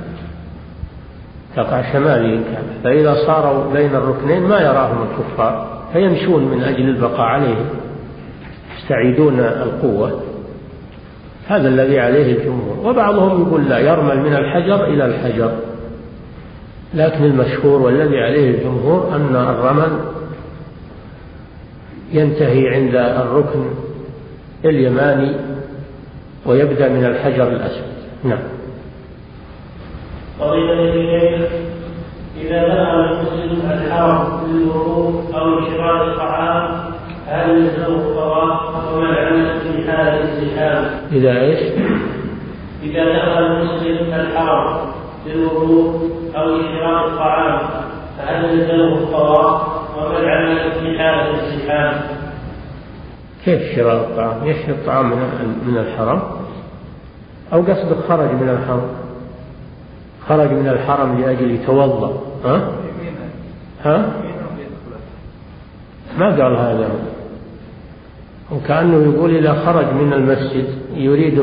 الكعبة، فإذا صاروا بين الركنين ما يراهم الكفار، فيمشون من أجل البقاء عليه، يستعيدون القوة. هذا الذي عليه الجمهور، وبعضهم يقول لا، يرمل من الحجر إلى الحجر، لكن المشهور والذي عليه الجمهور أن الرمل ينتهي عند الركن اليماني ويبدأ من الحجر الأسود. نعم. فضيلة الشيخ، إذا دخل المسلم الحرم للوضوء أو لشراء الطعام هل يلزمه الطواف وما العمل في حالة الزحام؟ إذا دخل المسلم الحرم للوضوء أو لشراء الطعام فهل يلزمه الطواف وما العمل في حالة الزحام؟ كيف شراء الطعام؟ يشري الطعام من الحرم، أو قصدك خرج من الحرم؟ خرج من الحرم لأجل يتوضأ، ما قال هذا، وكأنه يقول إذا خرج من المسجد يريد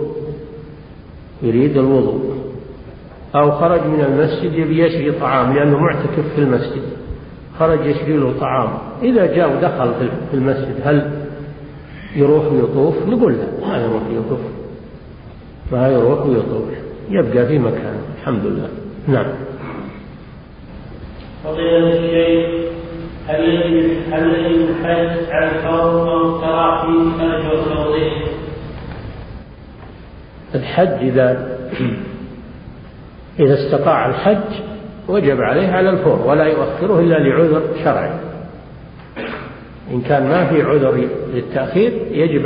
الوضوء، أو خرج من المسجد يبي يشري طعام لأنه معتكف في المسجد، خرج يشري له طعام، إذا جاء ودخل في المسجد هل يروح ويطوف؟ نقول لا، ما يروح يطوف، ما يروح ويطوف، يبقى في مكانه الحمد لله. نعم. فضيلة الشيخ، هل يجب الحج على الفور أو التراخي خارج التوضيح؟ الحج إذا استطاع الحج وجب عليه على الفور، ولا يؤخره إلا لعذر شرعي. إن كان ما في عذر للتأخير يجب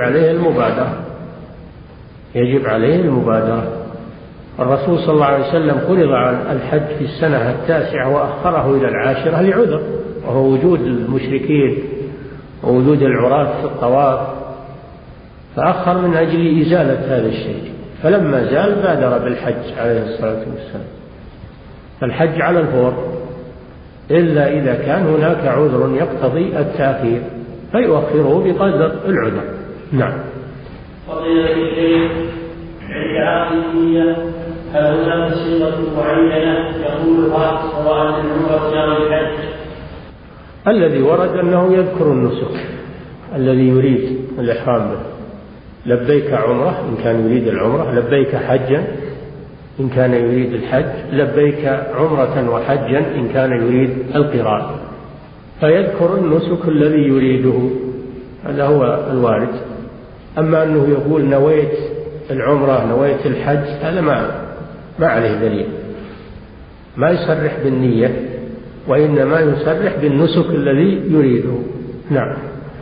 عليه المبادرة. الرسول صلى الله عليه وسلم فرض على الحج في السنة 9 وأخره إلى 10 لعذر، وهو وجود المشركين ووجود العراة في الطواف، فأخر من أجل إزالة هذا الشيء، فلما زال بادر بالحج عليه الصلاة والسلام. فالحج على الفور إلا إذا كان هناك عذر يقتضي التأخير فيؤخره بقدر العذر. نعم. فضيلة الشيخ، عند عقد النية هل هناك صيغة معينة يقولها سواء للعمرة أو الحج؟ الذي ورد أنه يذكر النسك الذي يريد الإحرام به، لبيك عمرة إن كان يريد العمرة، لبيك حجا إن كان يريد الحج، لبيك عمرة وحجا إن كان يريد القران، فيذكر النسك الذي يريده، هذا هو الوارد. أما أنه يقول نويت العمرة نويت الحج، هذا ما عليه دليل، ما يصرح بالنية، وإنما يصرح بالنسك الذي يريده. نعم.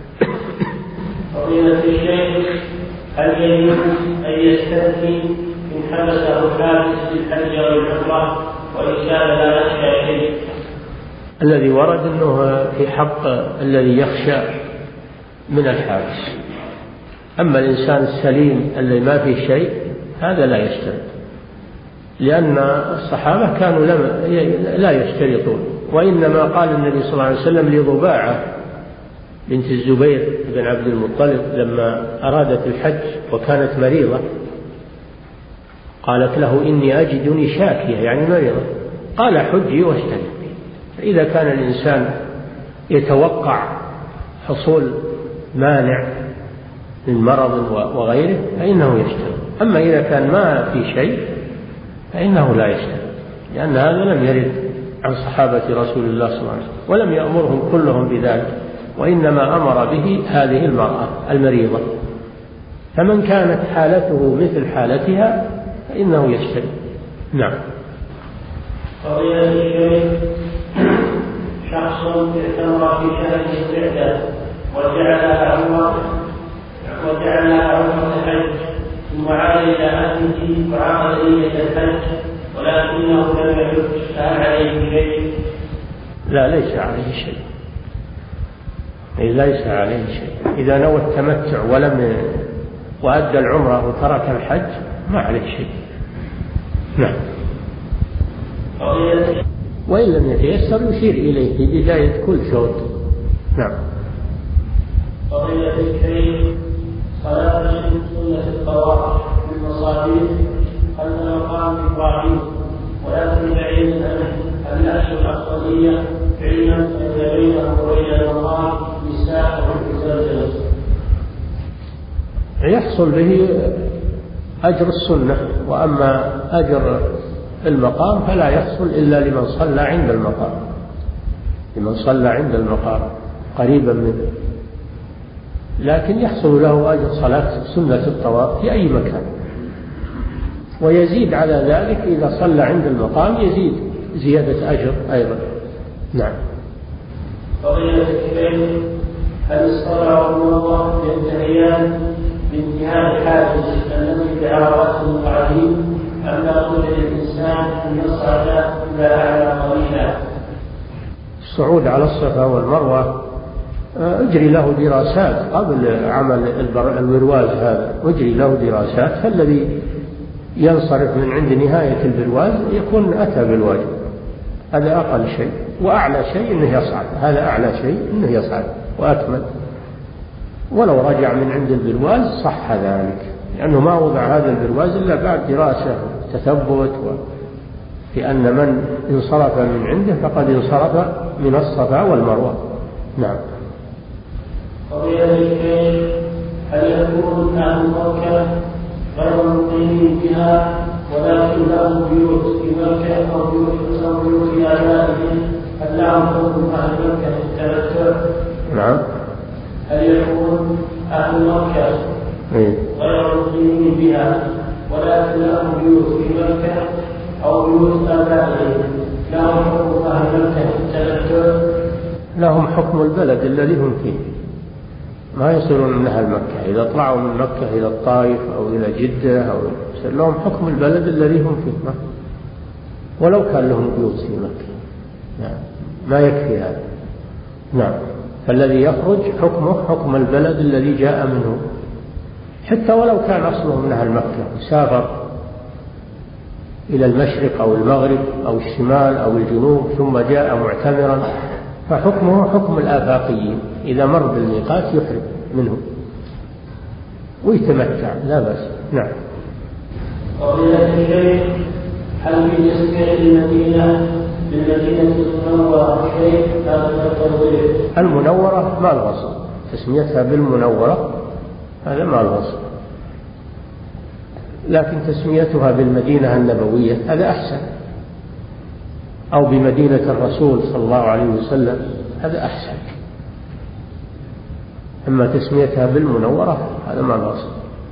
فضيلة الشيخ، هل يجوز أن يستثني إن حبسه الحابس بالحج أو العمرة وإن كان لا يخشى شيء؟ الذي ورد أنه في حق الذي يخشى من الحابس، أما الإنسان السليم الذي ما فيه شيء هذا لا يشترط، لأن الصحابة كانوا لا يشترطون، وإنما قال النبي صلى الله عليه وسلم لضباعة بنت الزبير بن عبد المطلب لما أرادت الحج وكانت مريضة، قالت له إني أجدني شاكية يعني مريضة، قال حجي واستلم. فإذا كان الإنسان يتوقع حصول مانع من مرض وغيره فإنه يستلم، أما إذا كان ما في شيء فإنه لا يستلم، لأن هذا لم يرد عن صحابة رسول الله صلى الله عليه وسلم ولم يأمرهم كلهم بذلك، وإنما أمر به هذه المرأة المريضة. فمن كانت حالته مثل حالتها فإنه يستلم. نعم. فضيلة الشيخ، شخص اعتمر في شهر القعدة وجعلها عمرة الحج ثم عاد إلى أهله وعقد نية الحج ولكنه لم يحج، فهل عليه شيء؟ لا، ليس عليه شيء. ليس عليه شيء. إذا نوى التمتع وأدى العمرة وترك الحج ما عليه شيء. نعم. وإن لم يتيسر يشير إليه في بداية كل شوط. نعم. فضيلة الشيخ، صلاة سنة الطواف بالمصابيح خلف مقام إبراهيم ولكن بعيد عنه، هل الأشهر الأفضلية علما أن بينه وبين المقام نساء وزلزلة؟ يحصل به أجر السنة، وأما أجر المقام فلا يحصل إلا لمن صلى عند المقام، لمن صلى عند المقام قريبا منه، لكن يحصل له أجر صلاة سنة الطواف في أي مكان، ويزيد على ذلك إذا صلى عند المقام يزيد زيادة أجر أيضا. نعم. فضيلة الشيخ، هل الصلاة والوضوء ينتهيان بانتهاء الحاجز الذي بعرفات المقعدين أم لا بد للإنسان أن يصعد إلى أعلى قليلا؟ الصعود على الصفا والمروة أجري له دراسات قبل عمل البرواز، هذا أجري له دراسات، فالذي ينصرف من عند نهاية البرواز يكون أتى بالواجب، هذا أقل شيء، وأعلى شيء أنه يصعد، هذا أعلى شيء أنه يصعد وأكمل. ولو رجع من عند البرواز صح ذلك، لأنه ما وضع هذا البرواز إلا بعد دراسة وتثبت، لأن من انصرف من عنده فقد انصرف من الصفا والمروة. نعم. فضيلة الشيخ، هل يكون أهل مكة غير مقيمين بها ولكن لهم بيوت في مكة أو بيوت في آبائهم، هل لهم حكم أهل مكة في التمتع؟ نعم. هل يكون أهل مكة غير مقيمين بها ولكن لهم بيوت في مكة أو بيوت آبائهم، لهم حكم أهل مكة في التمتع؟ لهم حكم البلد الذي هم فيه، ما يصيرون من أهل مكة. إذا طلعوا من مكة إلى الطائف أو إلى جدة أو لهم حكم البلد الذي هم فيه، ولو كان لهم بيوت في مكة. نعم. ما يكفي هذا. نعم. فالذي يخرج حكمه حكم البلد الذي جاء منه، حتى ولو كان أصله من أهل مكة وسافر إلى المشرق أو المغرب أو الشمال أو الجنوب ثم جاء معتمرا، فحكمه حكم الآفاقيين، إذا مر بالميقات يحرم منه ويتمتع لا بأس. نعم. فضيلة الشيخ، هل في تسمية المدينة بالمدينة المنورة شيء لا تتوضيح؟ المنورة ما الوصف، تسميتها بالمنورة هذا ما الوصف، لكن تسميتها بالمدينة النبوية هذا أحسن، أو بمدينة الرسول صلى الله عليه وسلم هذا أحسن. أما تسميتها بالمنورة هذا ما الوصف.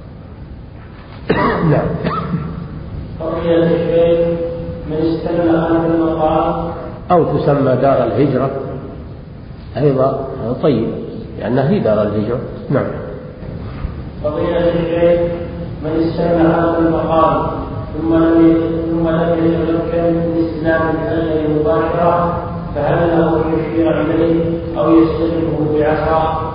نعم. فضيلة الشيخ، من استلم هذا المقام أو تسمى دار الهجرة أيضا طيب، لأنها هي دار الهجرة. نعم. فضيلة الشيخ، من استلم هذا المقام ثم لم يتمكن من استلام الأجر مباشرة، فهل له أن يشير إليه أو يستلمه بعصا؟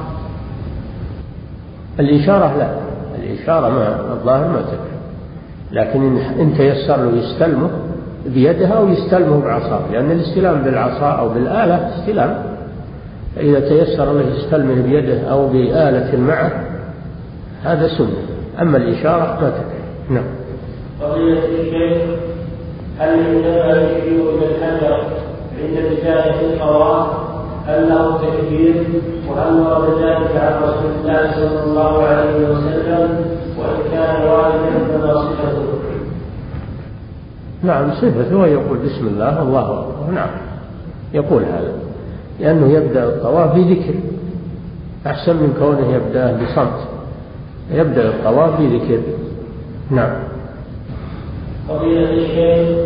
الإشارة لا، الإشارة ما الظاهر ما تكفي، لكن إن تيسر له يستلمه بيدها أو يستلمه بعصا، لأن الاستلام بالعصا أو بالآلة استلام، فإذا تيسر له يستلمه بيده أو بآلة معه هذا سنة، أما الإشارة ما تكفي. نعم. فضيلة الشيخ، هل عندما يشير إلى الحجر عند بداية الطواف هل له تكبير؟ وهل ورد ذلك عن رسول الله صلى الله عليه وسلم؟ وإن كان واردا فما صفته؟ نعم صفته، ويقول بسم الله الله أكبر. نعم يقول هذا، لأنه يبدأ الطواف بذكر أحسن من كونه يبدأ بصمت. يبدأ الطواف بذكر. نعم. فضيلة الشيخ،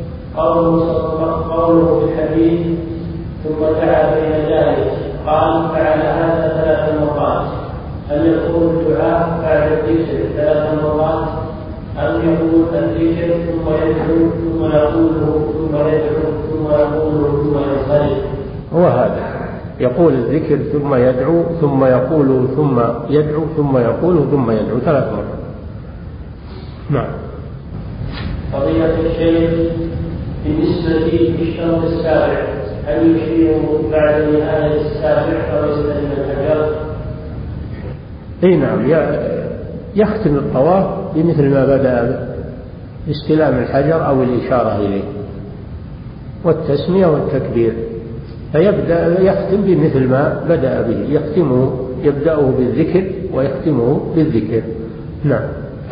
قوله في الحديث ثم دعا بين ذلك قال فعل هذا 3 مرات، هل يكون الدعاء بعد الذكر 3 مرات أم يقول الذكر ثم يدعو ثم يقوله ثم يدعو ثم يقوله ثم ينصرف؟ هو هذا، يقول الذكر ثم يدعو ثم يقوله ثم يدعو ثم يقوله ثم يدعو 3 مرات. نعم. فضيلة الشيخ، بالنسبة للشرط السابع هل يشير بعد نهاية السابع فيستلم الحجر؟ اي نعم، يختم الطواف بمثل ما بدأ به، استلام الحجر أو الإشارة إليه والتسمية والتكبير، فيبدأ يختم بمثل ما بدأ به، يبدأه بالذكر ويختمه بالذكر. نعم.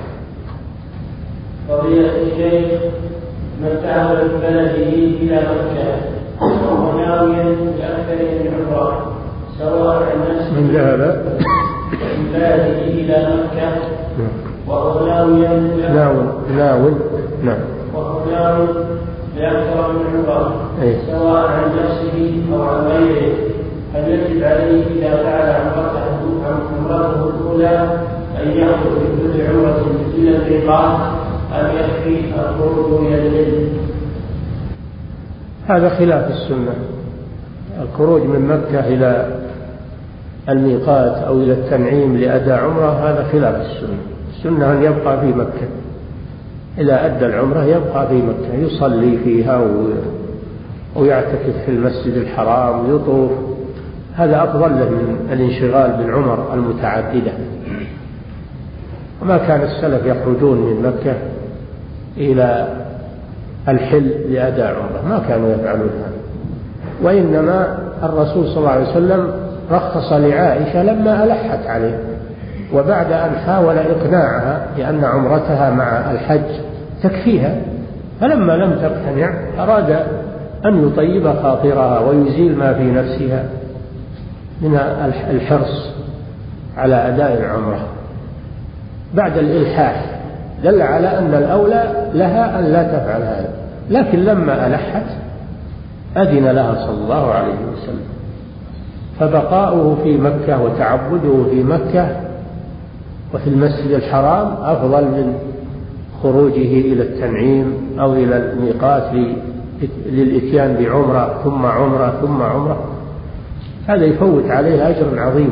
فضيلة الشيخ، من ذهب من بلده إلى مكة وهو ناويا بأكثر من عمرة سواء عن نفسه من ذهب من بلده إلى مكة وهو ناوي بأكثر من عمرة سواء عن نفسه أو عن غيره، هل يجب عليه إذا فعل عمرته الأولى أن يأخذ في كل عمرة إلى الميقات أم يكفي الخروج إلى العلم؟ هذا خلاف السنة. الخروج من مكة إلى الميقات أو إلى التنعيم لأداء عمرة هذا خلاف السنة. السنة أن يبقى في مكة، إذا أدى العمرة يبقى في مكة يصلي فيها ويعتكف في المسجد الحرام ويطوف، هذا أفضل له من الانشغال بالعمر المتعددة. وما كان السلف يخرجون من مكة إلى الحل لأداء عمرة، ما كانوا يفعلون هذا. وإنما الرسول صلى الله عليه وسلم رخص لعائشة لما ألحت عليه، وبعد أن حاول إقناعها بأن عمرتها مع الحج تكفيها، فلما لم تقتنع أراد أن يطيب خاطرها ويزيل ما في نفسها من الحرص على أداء العمرة. بعد الإلحاح دل على أن الأولى لها أن لا تفعل هذا، لكن لما ألحت أذن لها صلى الله عليه وسلم. فبقاؤه في مكة وتعبده في مكة وفي المسجد الحرام أفضل من خروجه إلى التنعيم أو إلى الميقات للإتيان بعمرة ثم عمرة ثم عمرة، هذا يفوت عليه أجر عظيم،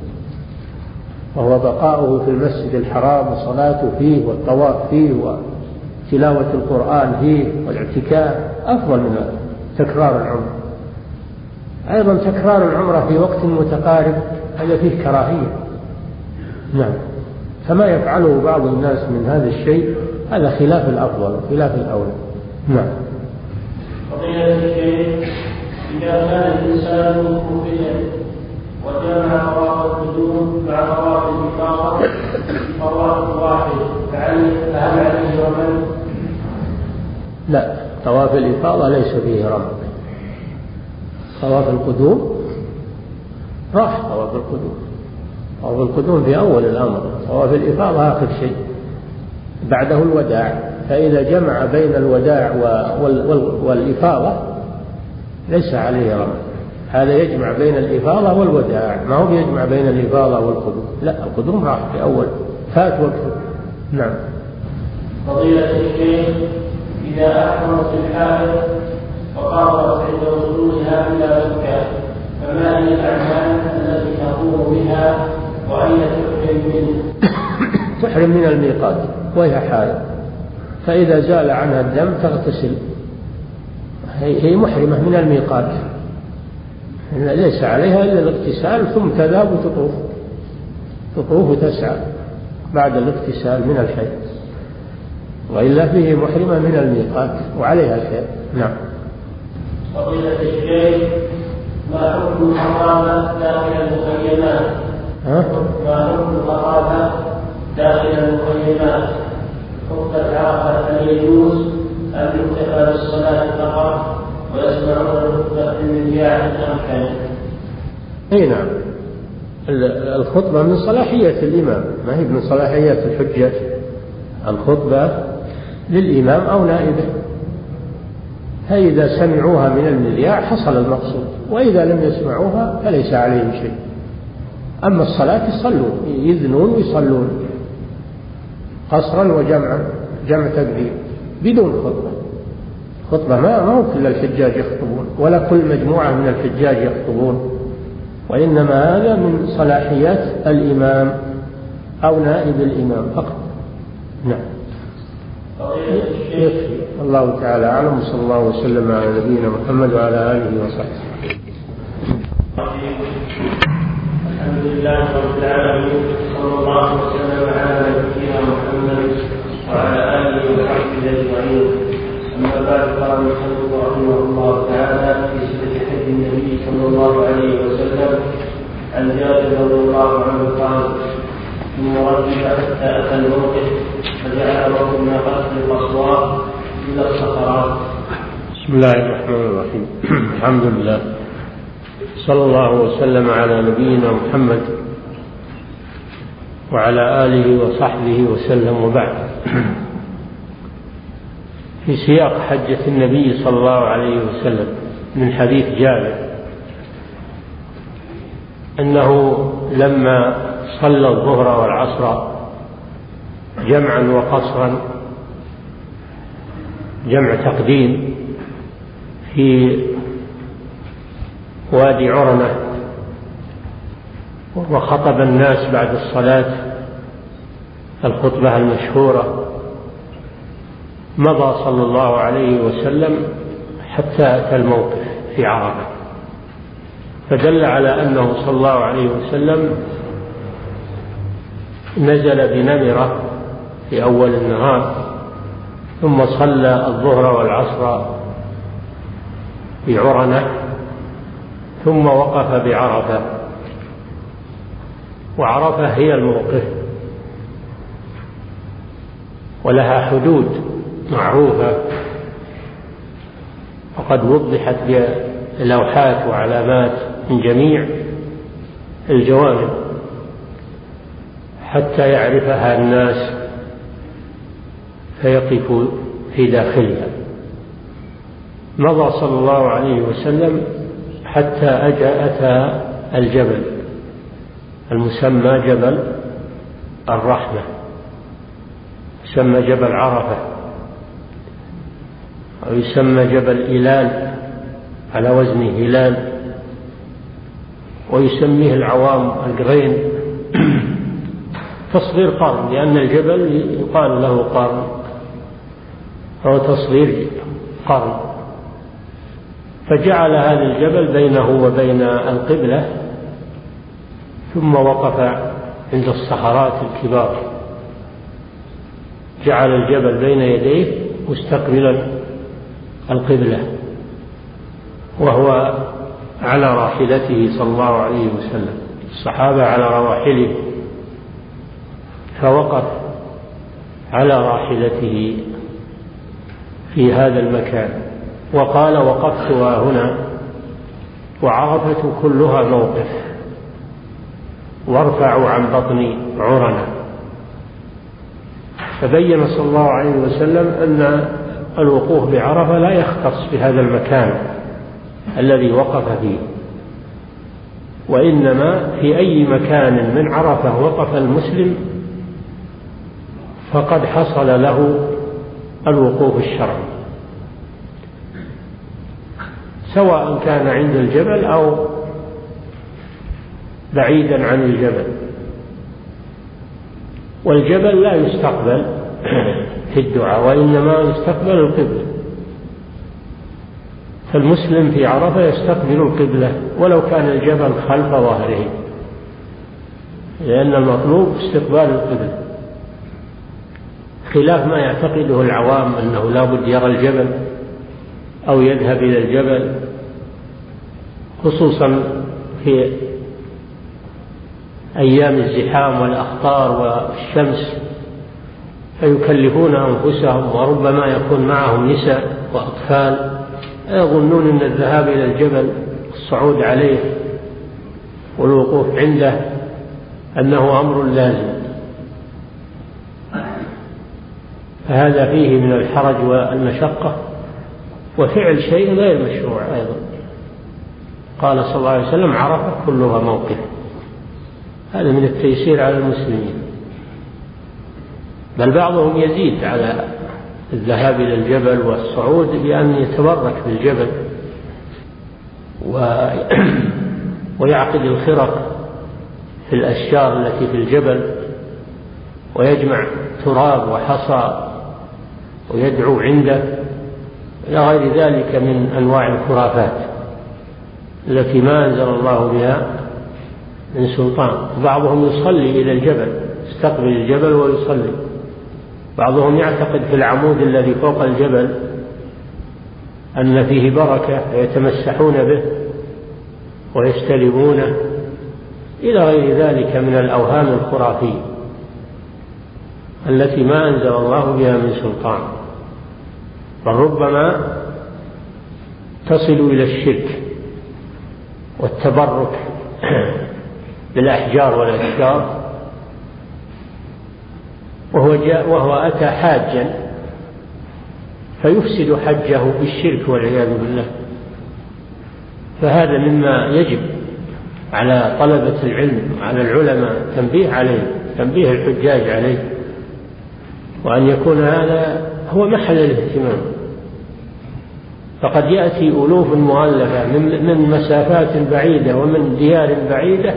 وهو بقاؤه في المسجد الحرام وصلاته فيه والطواف فيه وتلاوة القرآن فيه والاعتكاف أفضل من تكرار العمرة. أيضا تكرار العمرة في وقت متقارب هذا فيه كراهية. نعم. فما يفعله بعض الناس من هذا الشيء هذا خلاف الأفضل وخلاف الأولى. نعم. فضيلة الشيخ، إذا كان الإنسان مفردا وجمع طواف القدوم مع طواف الإفاضة في طواف واحد فهل عليه رمل؟ لا، طواف الإفاضة ليس فيه رمل. طواف القدوم راح طواف القدوم، طواف القدوم في أول الأمر، طواف الإفاضة آخر شيء بعده الوداع. فإذا جمع بين الوداع والإفاضة ليس عليه رمل، هذا يجمع بين الإفاضة والوداع، ما هو يجمع بين الإفاضة والقدوم، لا، القدوم راح في أول فات وقته. نعم. فضيلة الشيخ، إذا أحرمت الحائض وقررت عند وصولها إلى مكة فما هي الأعمال التي تقوم بها وأين تحرم منه؟ تحرم من الميقات وهي حائض، فإذا زال عنها الدم تغتسل، هي محرمة من الميقات، ليس عليها إلا الاغتسال ثم تذهب تطوف وتسعى بعد الاغتسال من الحيض. وإلا فيه محرمة من الميقات وعليها شيء. نعم. فضيلة الشيخ، ما حكم الخطابة داخل المخيمات؟ ما حكم الخطابة داخل المخيمات؟ خطبة عرفة هل يجوز أم يكتفى بالصلاة فقط ويسمعون الخطبة في المذياع الأمكن؟ أي نعم، الخطبة من صلاحية الإمام، ما هي من صلاحية الحجة. الخطبة للإمام أو نائبه، فإذا سمعوها من المذياع حصل المقصود، وإذا لم يسمعوها فليس عليهم شيء. أما الصلاة يصلون، يذنون ويصلون قصرا وجمعا، جمع تكبير بدون خطبة. خطبة ما هو كل الحجاج يخطبون، ولا كل مجموعة من الحجاج يخطبون، وإنما هذا من صلاحيات الإمام أو نائب الإمام فقط. نعم. يكفي. الله تعالى أعلم، وصلى الله وسلم على نبينا محمد وعلى آله وصحبه. الحمد لله رب العالمين، صلى الله وسلم على نبينا محمد وعلى آله وصحبه أجمعين. أما بعد، قال المصنف رحمه الله تعالى في صفة حج النبي صلى الله عليه وسلم عن جابر رضي الله عنه قال: ثم ركب حتى أتى الموقف فجعل ركن قتل الأصوات إلى الصخرات. بسم الله الرحمن الرحيم. الحمد لله، صلى الله وسلم على نبينا محمد وعلى آله وصحبه وسلم، وبعد. في سياق حجة النبي صلى الله عليه وسلم من حديث جابر أنه لما صلى الظهر والعصر جمعا وقصرا، جمع تقديم، في وادي عرنة، وخطب الناس بعد الصلاة الخطبة المشهورة، مضى صلى الله عليه وسلم حتى أتى الموقف في عرفة، فدل على أنه صلى الله عليه وسلم نزل بنمرة في أول النهار، ثم صلى الظهر والعصر في عرنة، ثم وقف بعرفة. وعرفة هي الموقف، ولها حدود معروفة وقد وضحت بلوحات وعلامات من جميع الجوانب حتى يعرفها الناس فيقفوا في داخلها. مضى صلى الله عليه وسلم حتى أتى الجبل المسمى جبل الرحمة، يسمى جبل عرفة، أو يسمى جبل إلال على وزن هلال، ويسميه العوام القرين تصغير قرن، لأن الجبل يقال له قرن، أو تصغير قرن. فجعل هذا الجبل بينه وبين القبلة، ثم وقف عند الصخرات الكبار، جعل الجبل بين يديه مستقبلا القبلة، وهو على راحلته صلى الله عليه وسلم، الصحابة على رواحله، فوقف على راحلته في هذا المكان وقال: وقفت هنا، وعرفة كلها موقف، وارفعوا عن بطني عرنا. فبين صلى الله عليه وسلم أن الوقوف بعرفة لا يختص بهذا المكان الذي وقف فيه، وإنما في أي مكان من عرفة وقف المسلم فقد حصل له الوقوف الشرعي، سواء كان عند الجبل أو بعيدا عن الجبل. والجبل لا يستقبل في الدعاء، وإنما يستقبل القبلة، فالمسلم في عرفة يستقبل القبلة ولو كان الجبل خلف ظهره، لأن المطلوب استقبال القبلة. خلاف ما يعتقده العوام أنه لا بد يرى الجبل أو يذهب إلى الجبل، خصوصا في أيام الزحام والأخطار والشمس، فيكلفون أنفسهم وربما يكون معهم نساء وأطفال، يظنون أن الذهاب إلى الجبل الصعود عليه والوقوف عنده أنه أمر لازم، فهذا فيه من الحرج والمشقة وفعل شيء غير مشروع أيضا. قال صلى الله عليه وسلم: عرفة كلها موقف. هذا من التيسير على المسلمين، بل بعضهم يزيد على الذهاب إلى الجبل والصعود بأن يتبرك بالجبل ويعقد الخرق في الأشجار التي في الجبل ويجمع تراب وحصى ويدعو عنده إلى غير ذلك من أنواع الخرافات التي ما أنزل الله بها من سلطان. بعضهم يصلي إلى الجبل، يستقبل الجبل ويصلي. بعضهم يعتقد في العمود الذي فوق الجبل أن فيه بركة يتمسحون به ويستلمونه إلى غير ذلك من الأوهام الخرافية التي ما أنزل الله بها من سلطان، بل ربما تصل إلى الشرك والتبرك بالأحجار والأشجار، وهو أتى حاجا فيفسد حجه بالشرك والعياذ بالله. فهذا مما يجب على طلبة العلم وعلى العلماء تنبيه عليه، تنبيه الحجاج عليه، وأن يكون هذا هو محل الاهتمام. فقد يأتي ألوف مؤلفة من مسافات بعيدة ومن ديار بعيدة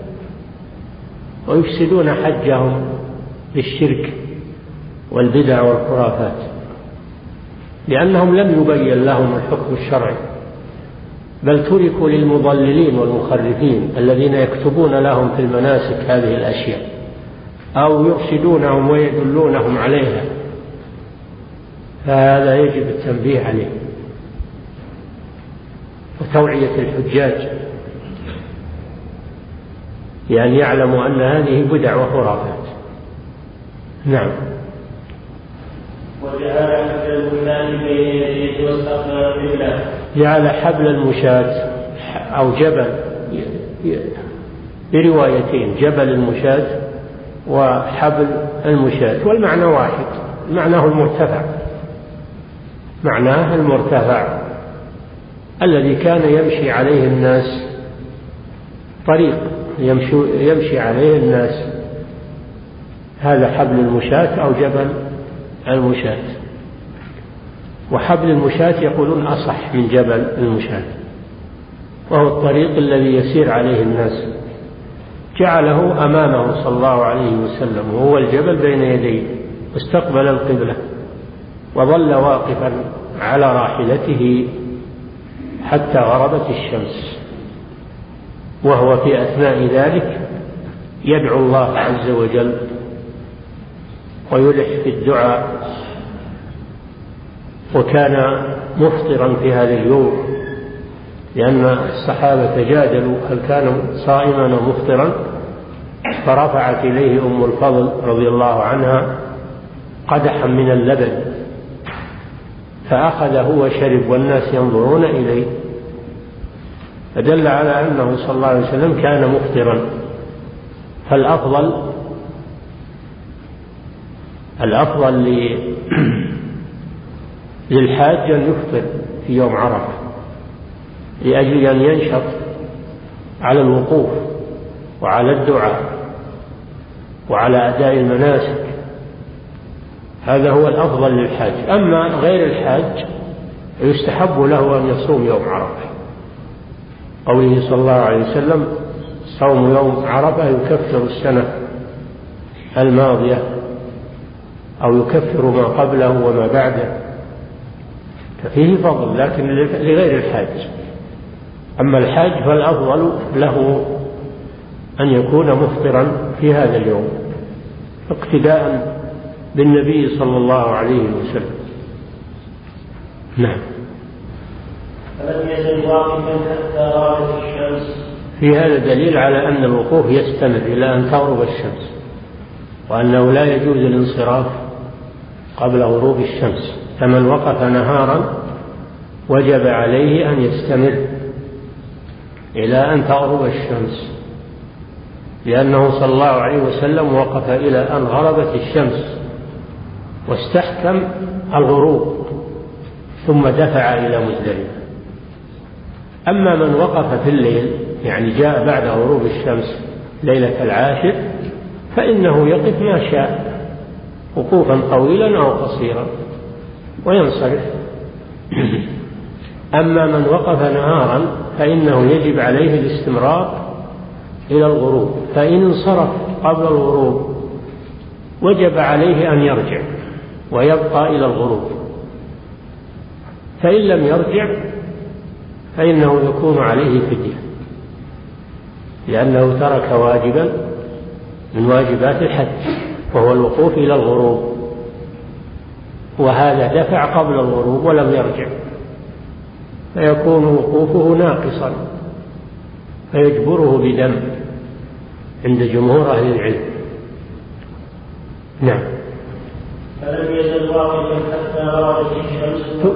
ويفسدون حجهم بالشرك والبدع والخرافات، لأنهم لم يبين لهم الحكم الشرعي، بل تركوا للمضللين والمخرفين الذين يكتبون لهم في المناسك هذه الأشياء أو يرشدونهم ويدلونهم عليها. فهذا يجب التنبيه عليه وتوعية الحجاج لأن يعلموا أن هذه بدع وخرافات. نعم. وجعل حبل المشاة بين يديه واستقبل القبلة. جعل حبل المشاة أو جبل، بروايتين: جبل المشاة وحبل المشاة، والمعنى واحد، معناه المرتفع، معناه المرتفع الذي كان يمشي عليه الناس، طريق يمشي عليه الناس، هذا حبل المشاة أو جبل المشاة. وحبل المشاة يقولون أصح من جبل المشاة، وهو الطريق الذي يسير عليه الناس. جعله أمامه صلى الله عليه وسلم وهو الجبل بين يديه، واستقبل القبلة وظل واقفا على راحلته حتى غربت الشمس، وهو في أثناء ذلك يدعو الله عز وجل ويلح في الدعاء. وكان مفطرا في هذا اليوم، لأن الصحابة جادلوا هل كان صائما ومفطرا، فرفعت إليه أم الفضل رضي الله عنها قدحا من اللبن فأخذه وشرب والناس ينظرون إليه، فدل على أنه صلى الله عليه وسلم كان مفطرا. فالأفضل للحاج أن يفطر في يوم عرفة لأجل أن ينشط على الوقوف وعلى الدعاء وعلى أداء المناسك، هذا هو الأفضل للحاج. أما غير الحاج يستحب له أن يصوم يوم عرفة، قوله صلى الله عليه وسلم: صوم يوم عرفة يكفر السنة الماضية، أو يكفر ما قبله وما بعده، ففيه فضل، لكن لغير الحاج. أما الحاج فالأفضل له أن يكون مفطرا في هذا اليوم اقتداء بالنبي صلى الله عليه وسلم. نعم. فلم يزل واقفا حتى غابت الشمس. في هذا دليل على أن الوقوف يستمر إلى أن تغرب الشمس، وأنه لا يجوز الانصراف قبل غروب الشمس. فمن وقف نهارا وجب عليه أن يستمر إلى أن تغرب الشمس، لأنه صلى الله عليه وسلم وقف إلى أن غربت الشمس واستحكم الغروب ثم دفع إلى مزدلفة. أما من وقف في الليل، يعني جاء بعد غروب الشمس ليلة العاشر، فإنه يقف ما شاء وقوفا طويلا أو قصيرا وينصرف. أما من وقف نهارا فإنه يجب عليه الاستمرار إلى الغروب، فإن انصرف قبل الغروب وجب عليه أن يرجع ويبقى إلى الغروب، فإن لم يرجع فإنه يكون عليه فدية، لأنه ترك واجبا من واجبات الحج وهو الوقوف إلى الغروب، وهذا دفع قبل الغروب ولم يرجع، فيكون وقوفه ناقصا فيجبره بدم عند جمهور أهل العلم. نعم. فلم يزل واقفا حتى غابت الشمس.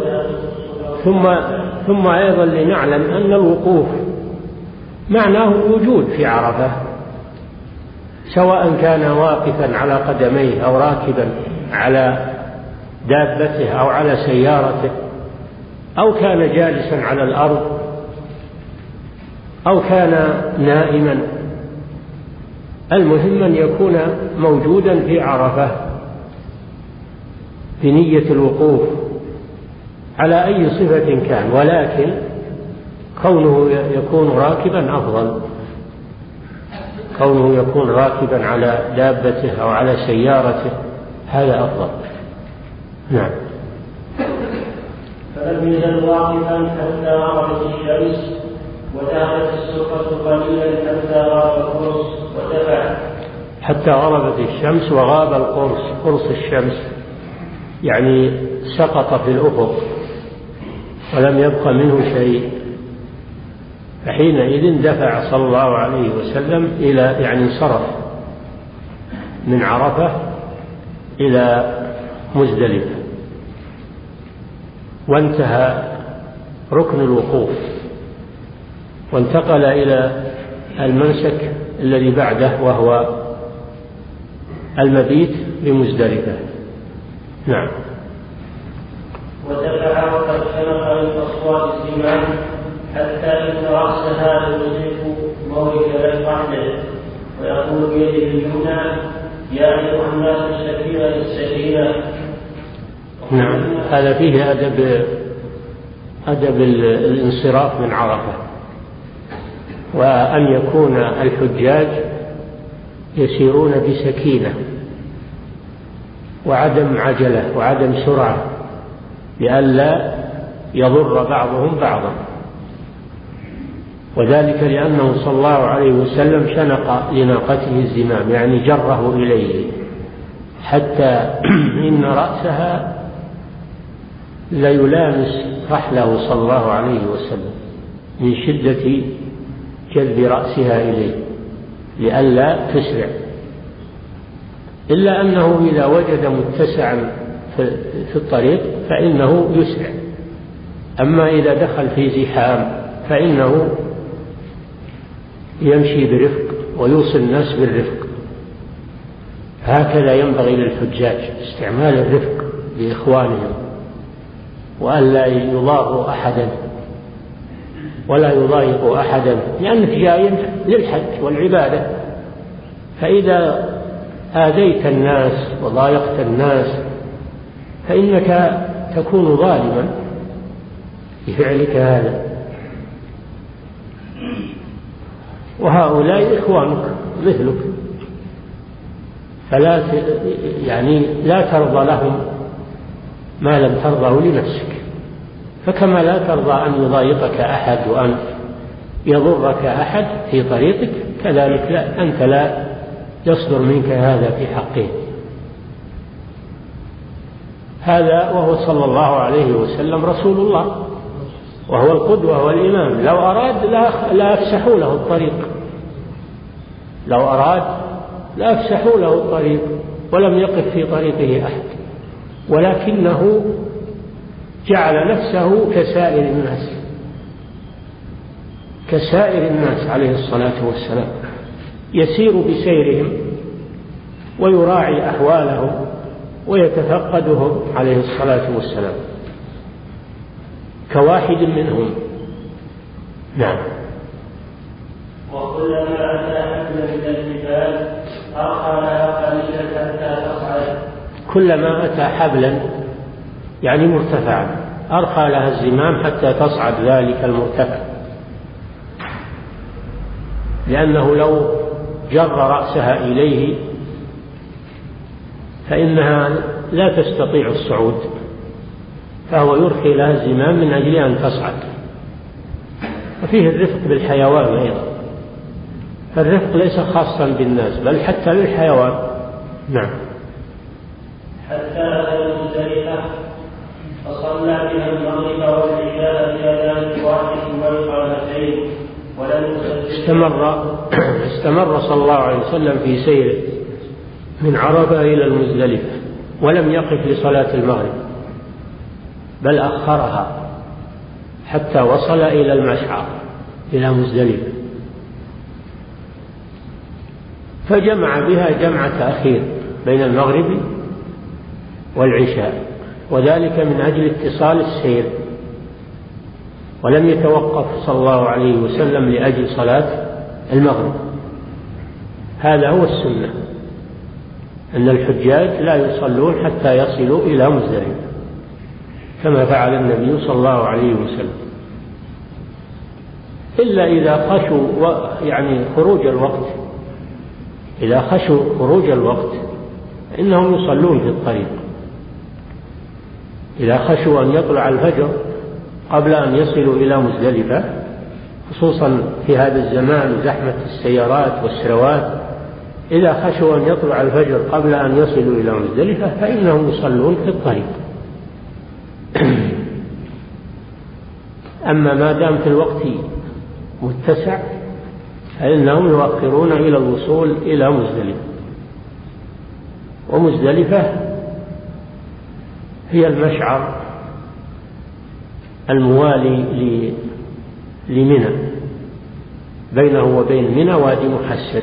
ثم أيضا لنعلم أن الوقوف معناه الوجود في عرفة، سواء كان واقفا على قدميه أو راكبا على دابته أو على سيارته، أو كان جالسا على الأرض، أو كان نائما. المهم أن يكون موجودا في عرفة بنية الوقوف على أي صفة كان، ولكن كونه يكون راكبا أفضل، كونه يكون راكبا على دابته أو على سيارته هذا أفضل. نعم. فلم يزل واقفا حتى غابت الشمس، وذهبت السرقة قليلا حتى غاب القرص ودفع. حتى غربت الشمس وغاب القرص، قرص الشمس يعني سقط في الأفق ولم يبق منه شيء، فحينئذ دفع صلى الله عليه وسلم إلى يعني انصرف من عرفة إلى مزدلفة، وانتهى ركن الوقوف، وانتقل إلى المنسك الذي بعده وهو المبيت بمزدلفة. نعم. ودفع وقد خلق من أصوات الزمام حتى إن رأسها يدرك مورد رحله، ويقول بيده اليمنى: يا أيها الناس السكينة السكينة. نعم. هذا فيه أدب الانصراف من عرفة، وأن يكون الحجاج يسيرون بسكينة وعدم عجلة وعدم سرعة، لئلا يضر بعضهم بعضا، وذلك لأنه صلى الله عليه وسلم شنق لناقته الزمام، يعني جره إليه حتى إن رأسها ليلامس رحله صلى الله عليه وسلم من شدة جذب رأسها إليه لئلا تسرع، إلا أنه إذا وجد متسعا في الطريق فإنه يسرع، أما إذا دخل في زحام فإنه يمشي برفق ويوصل الناس بالرفق. هكذا ينبغي للحجاج استعمال الرفق بإخوانهم، وألا يضاروا أحدا ولا يضايق أحدا، لأنك جاي للحج والعبادة، فإذا آذيت الناس وضايقت الناس فإنك تكون ظالما بفعلك هذا، وهؤلاء إخوانك مثلك، فلا لا ترضى لهم ما لم ترضه لنفسك، فكما لا ترضى أن يضايقك أحد وأن يضرك أحد في طريقك، كذلك أنت لا يصدر منك هذا في حقه. هذا وهو صلى الله عليه وسلم رسول الله وهو القدوة والإمام. لو أراد لا أفسحوا له الطريق، لو أراد لا أفسحوا له الطريق ولم يقف في طريقه أحد، ولكنه جعل نفسه كسائر الناس عليه الصلاة والسلام، يسير بسيرهم ويراعي أحوالهم ويتفقدهم عليه الصلاة والسلام كواحد منهم. نعم. وكلما أتى حبل من الجبال أرخى لها قليلا حتى تصعد. كلما أتى حبلا يعني مرتفعا أرخى لها الزمام حتى تصعد ذلك المرتفع، لأنه لو جر رأسها إليه فإنها لا تستطيع الصعود، فهو يرخي لها الزمام من أجل أن تصعد. وفيه الرفق بالحيوان أيضا، فالرفق ليس خاصا بالناس بل حتى للحيوان. نعم. حتى أتى مزدلفة فصلى بها المغرب والعشاء بأذان واحد وإقامتين ولم استمر صلى الله عليه وسلم في سيره من عرفة إلى المزدلفة ولم يقف لصلاة المغرب، بل أخرها حتى وصل إلى المشعر إلى مزدلفة، فجمع بها جمع تأخير بين المغرب والعشاء، وذلك من أجل اتصال السير، ولم يتوقف صلى الله عليه وسلم لأجل صلاة المغرب. هذا هو السنة، أن الحجاج لا يصلون حتى يصلوا إلى مزدلفة كما فعل النبي صلى الله عليه وسلم، إلا إذا خشوا يعني خروج الوقت. إذا خشوا خروج الوقت إنهم يصلون في الطريق. إذا خشوا أن يطلع الفجر قبل أن يصلوا إلى مزدلفة، خصوصا في هذا الزمان زحمة السيارات والسروات، إذا خشوا أن يطلع الفجر قبل أن يصلوا إلى مزدلفة فإنهم يصلون في الطريق. أما ما دام في الوقت متسع فإنهم يؤخرون إلى الوصول إلى مزدلفة. ومزدلفة هي المشعر الموالي لمنى، بينه وبين منى وادي محسر،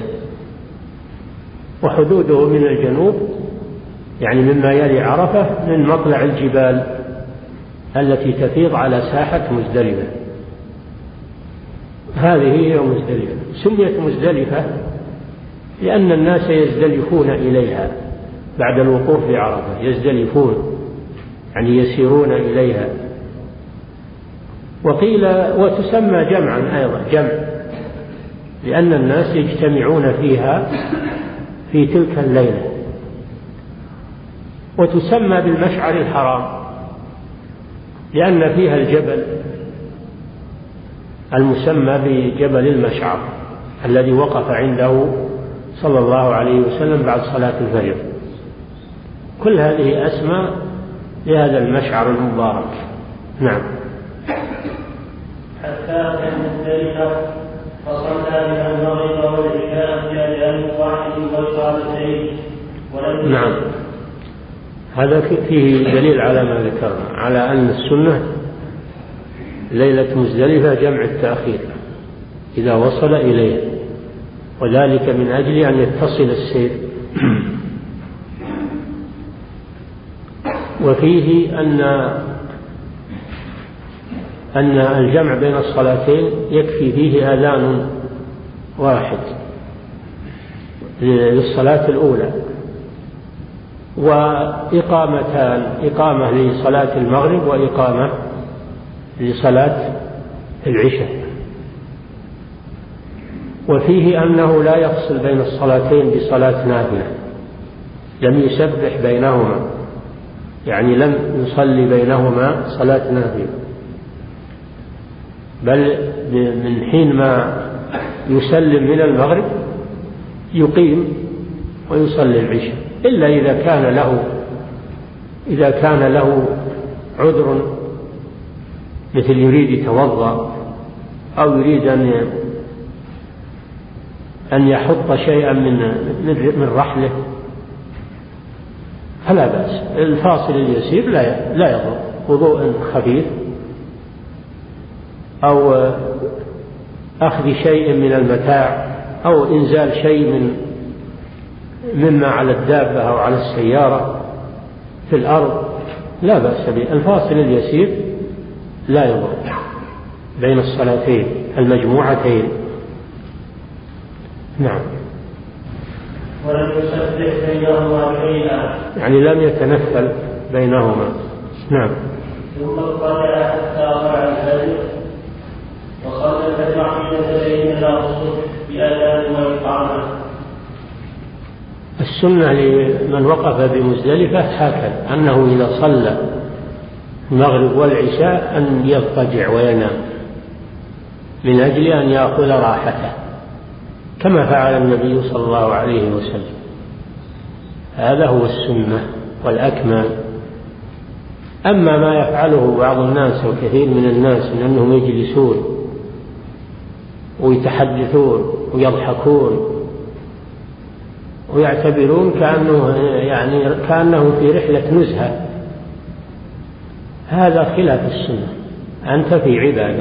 وحدوده من الجنوب يعني مما يلي عرفة من مطلع الجبال التي تفيض على ساحة مزدلفة. هذه هي مزدلفة. سميت مزدلفة لأن الناس يزدلفون إليها بعد الوقوف بعرفة، يزدلفون يعني يسيرون إليها. وقيل وتسمى جمعا أيضا جمع لأن الناس يجتمعون فيها في تلك الليلة. وتسمى بالمشعر الحرام لأن فيها الجبل المسمى بجبل المشعر الذي وقف عنده صلى الله عليه وسلم بعد صلاة الفجر. كل هذه أسماء لهذا المشعر المبارك. نعم. حتى أتى مزدلفة فصلى بها المغرب والعشاء بأذان واحد وإقامتين. نعم. هذا فيه دليل على ما ذكرنا، على أن السنة ليلة مزدلفة جمع التأخير إذا وصل إليه، وذلك من أجل أن يتصل السير. وفيه أن الجمع بين الصلاتين يكفي فيه أذان واحد للصلاة الأولى، وإقامتان، إقامة لصلاة المغرب وإقامة لصلاة العشاء. وفيه أنه لا يفصل بين الصلاتين بصلاة نافلة، لم يسبح بينهما، يعني لم يصلي بينهما صلاة نافلة، بل من حين ما يسلم من المغرب يقيم ويصلي العشاء، إلا إذا كان له إذا كان له عذر مثل يريد يتوضأ أو يريد أن يحط شيئا من رحله فلا بأس. الفاصل اليسير لا يضر، وضوء خفيف أو أخذ شيء من المتاع أو إنزال شيء مما على الدابة أو على السيارة في الأرض لا بأس به. الفاصل اليسير لا يضر بين الصلاتين المجموعتين. نعم. ولم يسبح بينهما شيئا، يعني لم يتنفل بينهما. نعم. ثم اطلع حتى طلع الفجر وصلى الفجر حين تبين له الصبح بأذان وإقامة. السنة لمن وقف بمزدلفة هكذا، أنه إذا صلى المغرب والعشاء أن يضطجع وينام من أجل أن يأخذ راحته كما فعل النبي صلى الله عليه وسلم. هذا هو السنة والأكمل. أما ما يفعله بعض الناس وكثير من الناس من أنهم يجلسون ويتحدثون ويضحكون ويعتبرون كأنه في رحلة نزهة، هذا خلاف السنة. أنت في عبادة،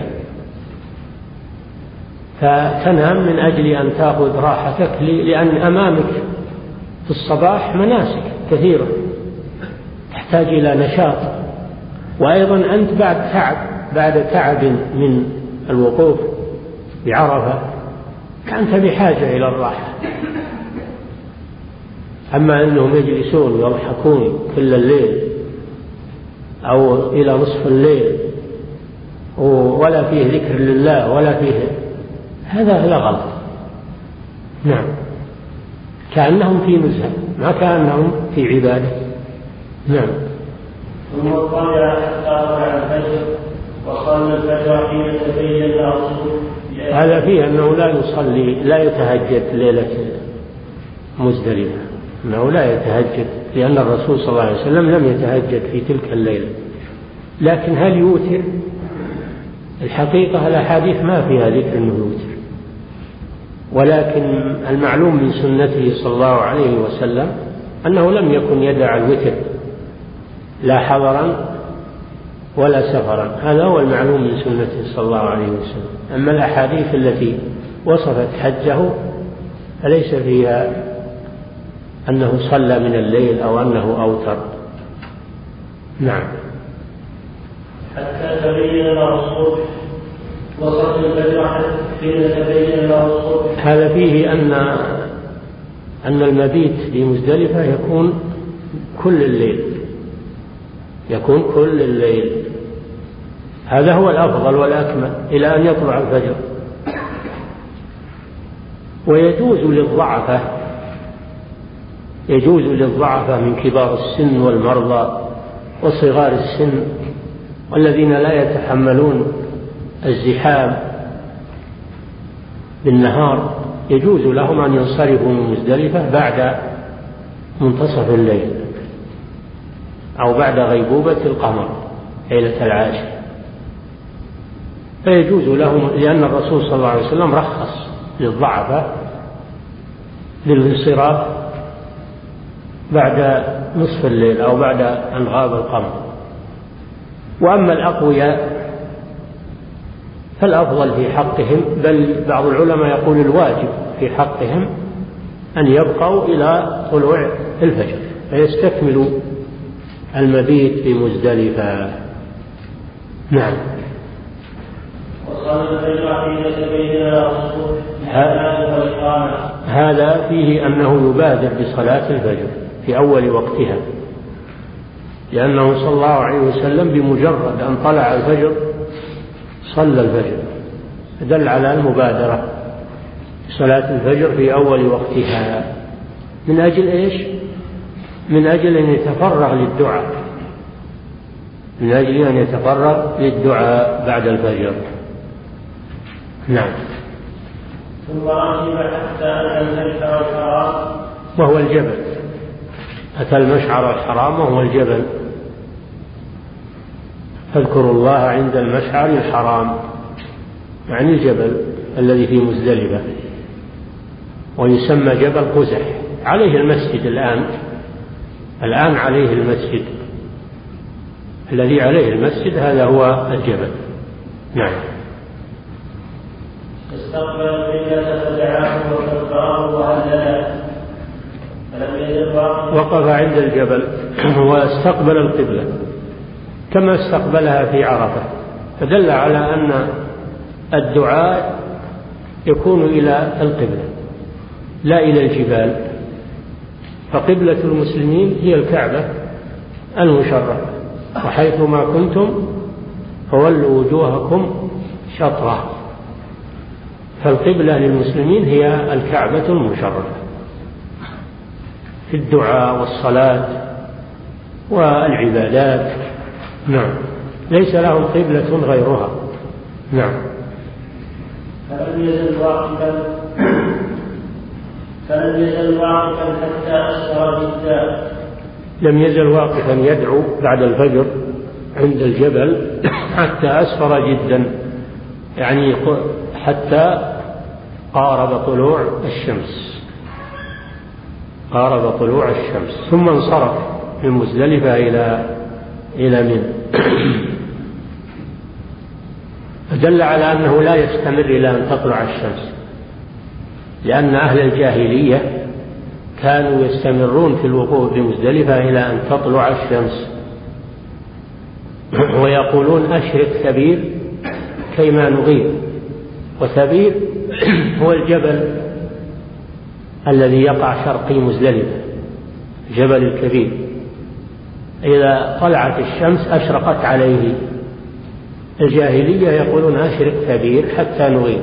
فتنام من أجل أن تأخذ راحتك، لأن أمامك في الصباح مناسك كثيرة تحتاج إلى نشاط، وأيضا أنت بعد تعب من الوقوف بعرفة أنت بحاجة إلى الراحة. أما أنهم يجلسون ويضحكون كل الليل أو إلى نصف الليل ولا فيه ذكر لله ولا فيه، هذا لا غلط. نعم، كأنهم في نزهة ما كأنهم في عبادة. نعم. ثم اطلع حتى طلع الفجر وصلى الفجر حين تبين له الصبح. هذا فيه أنه لا يتهجد ليلة مزدلفة، أنه لا يتهجد، لأن الرسول صلى الله عليه وسلم لم يتهجد في تلك الليلة. لكن هل يوتر؟ الحقيقة الأحاديث ما فيها ذكر أنه يوتر، ولكن المعلوم من سنته صلى الله عليه وسلم أنه لم يكن يدع الوتر لا حضرا ولا سفرا، هذا هو المعلوم من سنته صلى الله عليه وسلم. أما الأحاديث التي وصفت حجه فليس فيها أنه صلى من الليل أو أنه أوتر. نعم. حتى تبين له الصبح وصلى الفجر حين تبين له الصبح. هذا فيه أن المبيت بمزدلفة يكون كل الليل، هذا هو الأفضل والأكمل إلى أن يطلع الفجر. ويجوز للضعفة من كبار السن والمرضى وصغار السن والذين لا يتحملون الزحام بالنهار، يجوز لهم أن ينصرفوا من مزدلفة بعد منتصف الليل أو بعد غيبوبة القمر ليلة العاشر، فيجوز لهم، لأن الرسول صلى الله عليه وسلم رخص للضعفاء للانصراف بعد نصف الليل أو بعد أن غاب القمر. وأما الأقوياء فالأفضل في حقهم، بل بعض العلماء يقول الواجب في حقهم أن يبقوا إلى طلوع الفجر فيستكملوا المبيت في مزدلفة. نعم. وصلى الفجر حين تبين له الصبح. هذا فيه أنه يبادر بصلاة الفجر في أول وقتها، لأنه صلى الله عليه وسلم بمجرد أن طلع الفجر صلى الفجر، دل على المبادرة بصلاة الفجر في أول وقتها. من أجل إيش؟ من أجل أن يتفرغ للدعاء بعد الفجر. نعم. ثم ركب حتى أتى المشعر الحرام وهو الجبل، أتى المشعر الحرام وهو الجبل فاذكروا الله عند المشعر الحرام، يعني الجبل الذي في مزدلفة، ويسمى جبل قزح. عليه المسجد الآن عليه المسجد، الذي عليه المسجد هذا هو الجبل. نعم. استقبل القبلة فدعاه وكبره وهلله فلم يزل وقف عند الجبل واستقبل القبلة كما استقبلها في عرفة، فدل على أن الدعاء يكون إلى القبلة لا إلى الجبال، فقبلة المسلمين هي الكعبة المشرفة، وحيثما كنتم فولوا وجوهكم شطرة، فالقبلة للمسلمين هي الكعبة المشرفة في الدعاء والصلاة والعبادات. نعم، ليس لهم قبلة غيرها. نعم. فلم يزل واقفا حتى أسفر جدا. لم يزل واقفا يدعو بعد الفجر عند الجبل حتى أسفر جدا، يعني حتى قارب طلوع الشمس، ثم انصرف من مزدلفة إلى منى. فدل على أنه لا يستمر إلى أن تطلع الشمس، لأن أهل الجاهلية كانوا يستمرون في الوقوف بمزدلفة إلى أن تطلع الشمس، ويقولون أشرق ثبير كيما نغيب. وثبير هو الجبل الذي يقع شرقي مزدلفة، الجبل الكبير، إذا طلعت الشمس أشرقت عليه. الجاهلية يقولون أشرق ثبير حتى نغيب،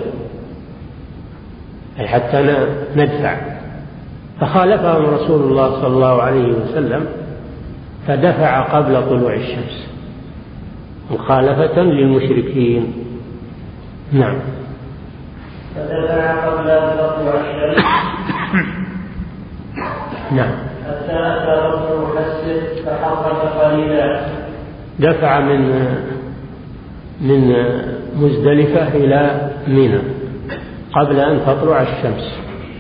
أي حتى ندفع. فخالفهم رسول الله صلى الله عليه وسلم فدفع قبل طلوع الشمس مخالفة للمشركين. نعم. فدفع قبل طلوع الشمس نعم حتى أتى رجل محسن فحرك قليلا. دفع من مزدلفة إلى منى قبل أن تطلع الشمس،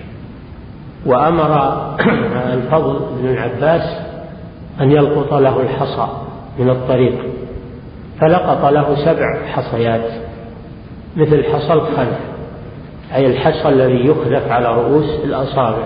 وأمر الفضل بن العباس أن يلقط له الحصى من الطريق، فلقط له 7 حصيات مثل حصى الخلف، أي الحصى الذي يخلف على رؤوس الأصابع.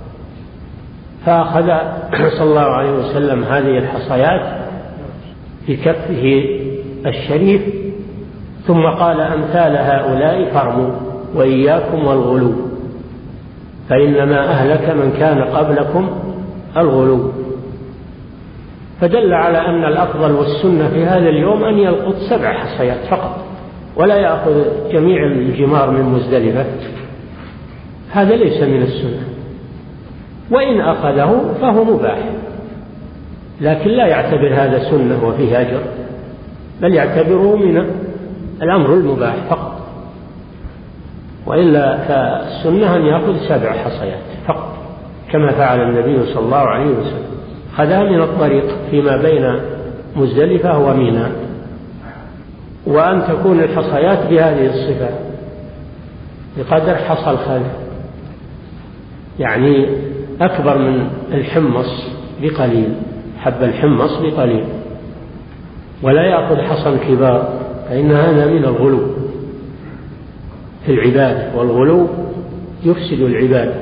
فأخذ صلى الله عليه وسلم هذه الحصيات في كفه الشريف، ثم قال: أمثال هؤلاء فارموا وإياكم والغلو، فإنما أهلك من كان قبلكم الغلو. فدل على أن الأفضل والسنة في هذا اليوم أن يلقط 7 حصيات فقط، ولا يأخذ جميع الجمار من مزدلفة، هذا ليس من السنة. وإن أخذه فهو مباح، لكن لا يعتبر هذا سنة وفيه أجر، بل يعتبره من الأمر المباح فقط. وإلا فالسنة أن يأخذ 7 حصيات فقط، كما فعل النبي صلى الله عليه وسلم، خذها من الطريق فيما بين مزدلفة ومنى. وأن تكون الحصيات بهذه الصفة بقدر حصى الخلف، يعني أكبر من الحمص بقليل، حب الحمص بقليل، ولا يأخذ حصى كبار، فإن هذا من الغلو في العبادة، والغلو يفسد العبادة.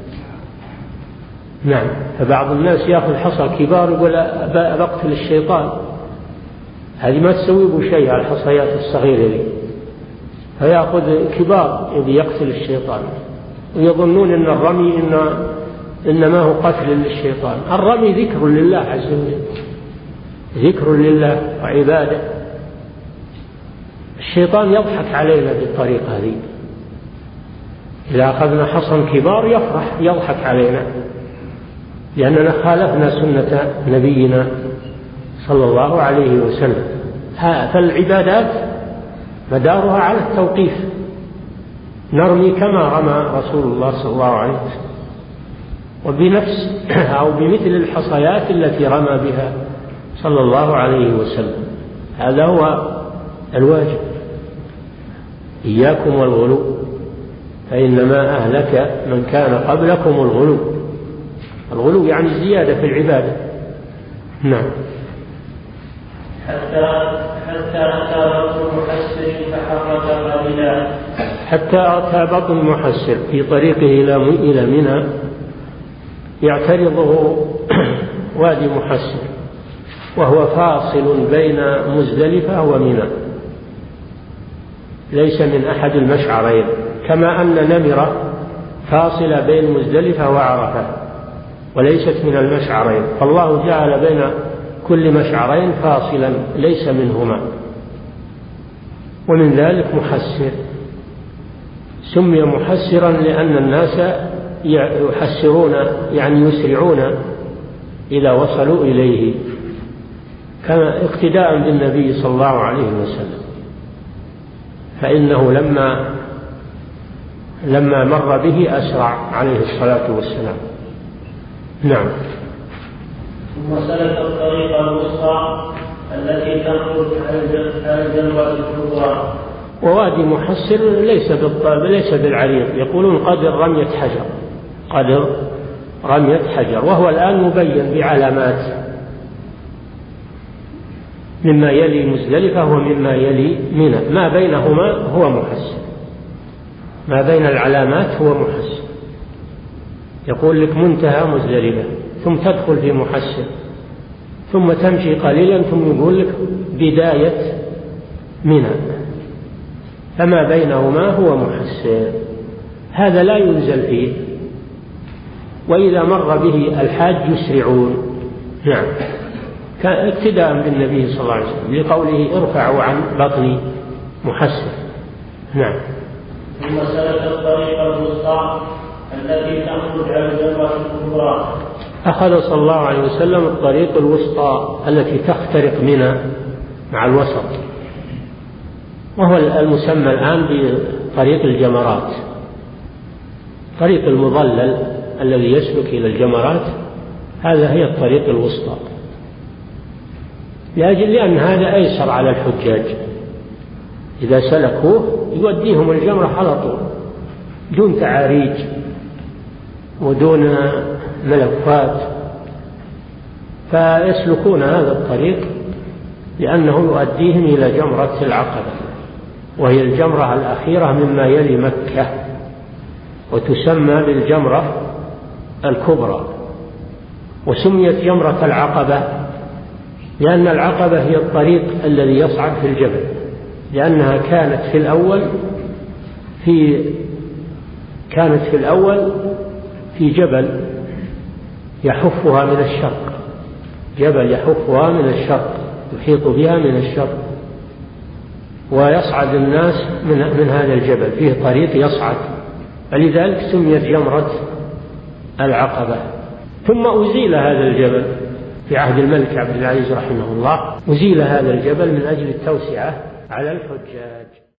نعم. فبعض الناس يأخذ حصى كبار يقول بقتل الشيطان، هذه ما تسوي به شيء على الحصيات الصغيرة دي، فيأخذ كبار يبي يقتل الشيطان، ويظنون أن الرمي إنما هو قتل للشيطان. الرمي ذكر لله عز وجل، ذكر لله وعبادة. الشيطان يضحك علينا بالطريقة هذه، إذا أخذنا حصى كبار يفرح يضحك علينا، لأننا خالفنا سنة نبينا صلى الله عليه وسلم. فالعبادات مدارها على التوقيف، نرمي كما رمى رسول الله صلى الله عليه وسلم، وبنفس أو بمثل الحصيات التي رمى بها صلى الله عليه وسلم. هذا هو الواجب. إياكم والغلو فإنما أهلك من كان قبلكم الغلو. الغلو يعني الزيادة في العبادة. نعم. حتى أتى بطن محسر فحرك قليلا. حتى أتى بطن محسر في طريقه إلى منى يعترضه وادي محسر، وهو فاصل بين مزدلفة ومنى، ليس من أحد المشعرين، كما أن نمرة فاصلة بين مزدلفة وعرفة وليست من المشعرين، فالله جعل بين كل مشعرين فاصلا ليس منهما. ومن ذلك محسر، سمي محسرا لأن الناس يحسرون يعني يسرعون إذا وصلوا إليه، كما اقتداء بالنبي صلى الله عليه وسلم، فإنه لما مر به أسرع عليه الصلاة والسلام. نعم. ثم سلك الطريق الوسطى التي تخرج عن الجنوة الكبرى. ووادي محسر ليس بالعريض، يقولون قدر رمية حجر، وهو الآن مبين بعلامات مما يلي مزدلفة ومما يلي منى، ما بينهما هو محسر، ما بين العلامات هو محسر. يقول لك منتهى مزدلفة، ثم تدخل في محسر، ثم تمشي قليلا ثم يقول لك بداية منى، فما بينهما هو محسر. هذا لا ينزل فيه، وإذا مر به الحاج يسرعون. نعم. كان اقتداء بالنبي صلى الله عليه وسلم لقوله ارفعوا عن بطن محسر. نعم. ثم سلك الطريق الوسطى التي تخرج عن الجنوة الكبرى. أخذ صلى الله عليه وسلم الطريق الوسطى التي تخترق منى مع الوسط، وهو المسمى الآن بطريق الجمرات، طريق المظلل الذي يسلك إلى الجمرات، هذا هي الطريق الوسطى، لأن هذا أيسر على الحجاج، إذا سلكوه يوديهم الجمرة على طول دون تعاريج ودون ملفات، فيسلكون هذا الطريق لأنه يؤديهم إلى جمرة العقبة، وهي الجمرة الأخيرة مما يلي مكة، وتسمى بالجمرة الكبرى، وسميت جمرة العقبة لأن العقبة هي الطريق الذي يصعد في الجبل، لأنها كانت في الأول في جبل يحفها من الشرق، جبل يحفها من الشرق، يحيط بها من الشرق، ويصعد الناس من هذا الجبل، فيه طريق يصعد، فلذلك سميت جمرة العقبة. ثم أزيل هذا الجبل في عهد الملك عبد العزيز رحمه الله، أزيل هذا الجبل من أجل التوسعة على الحجاج.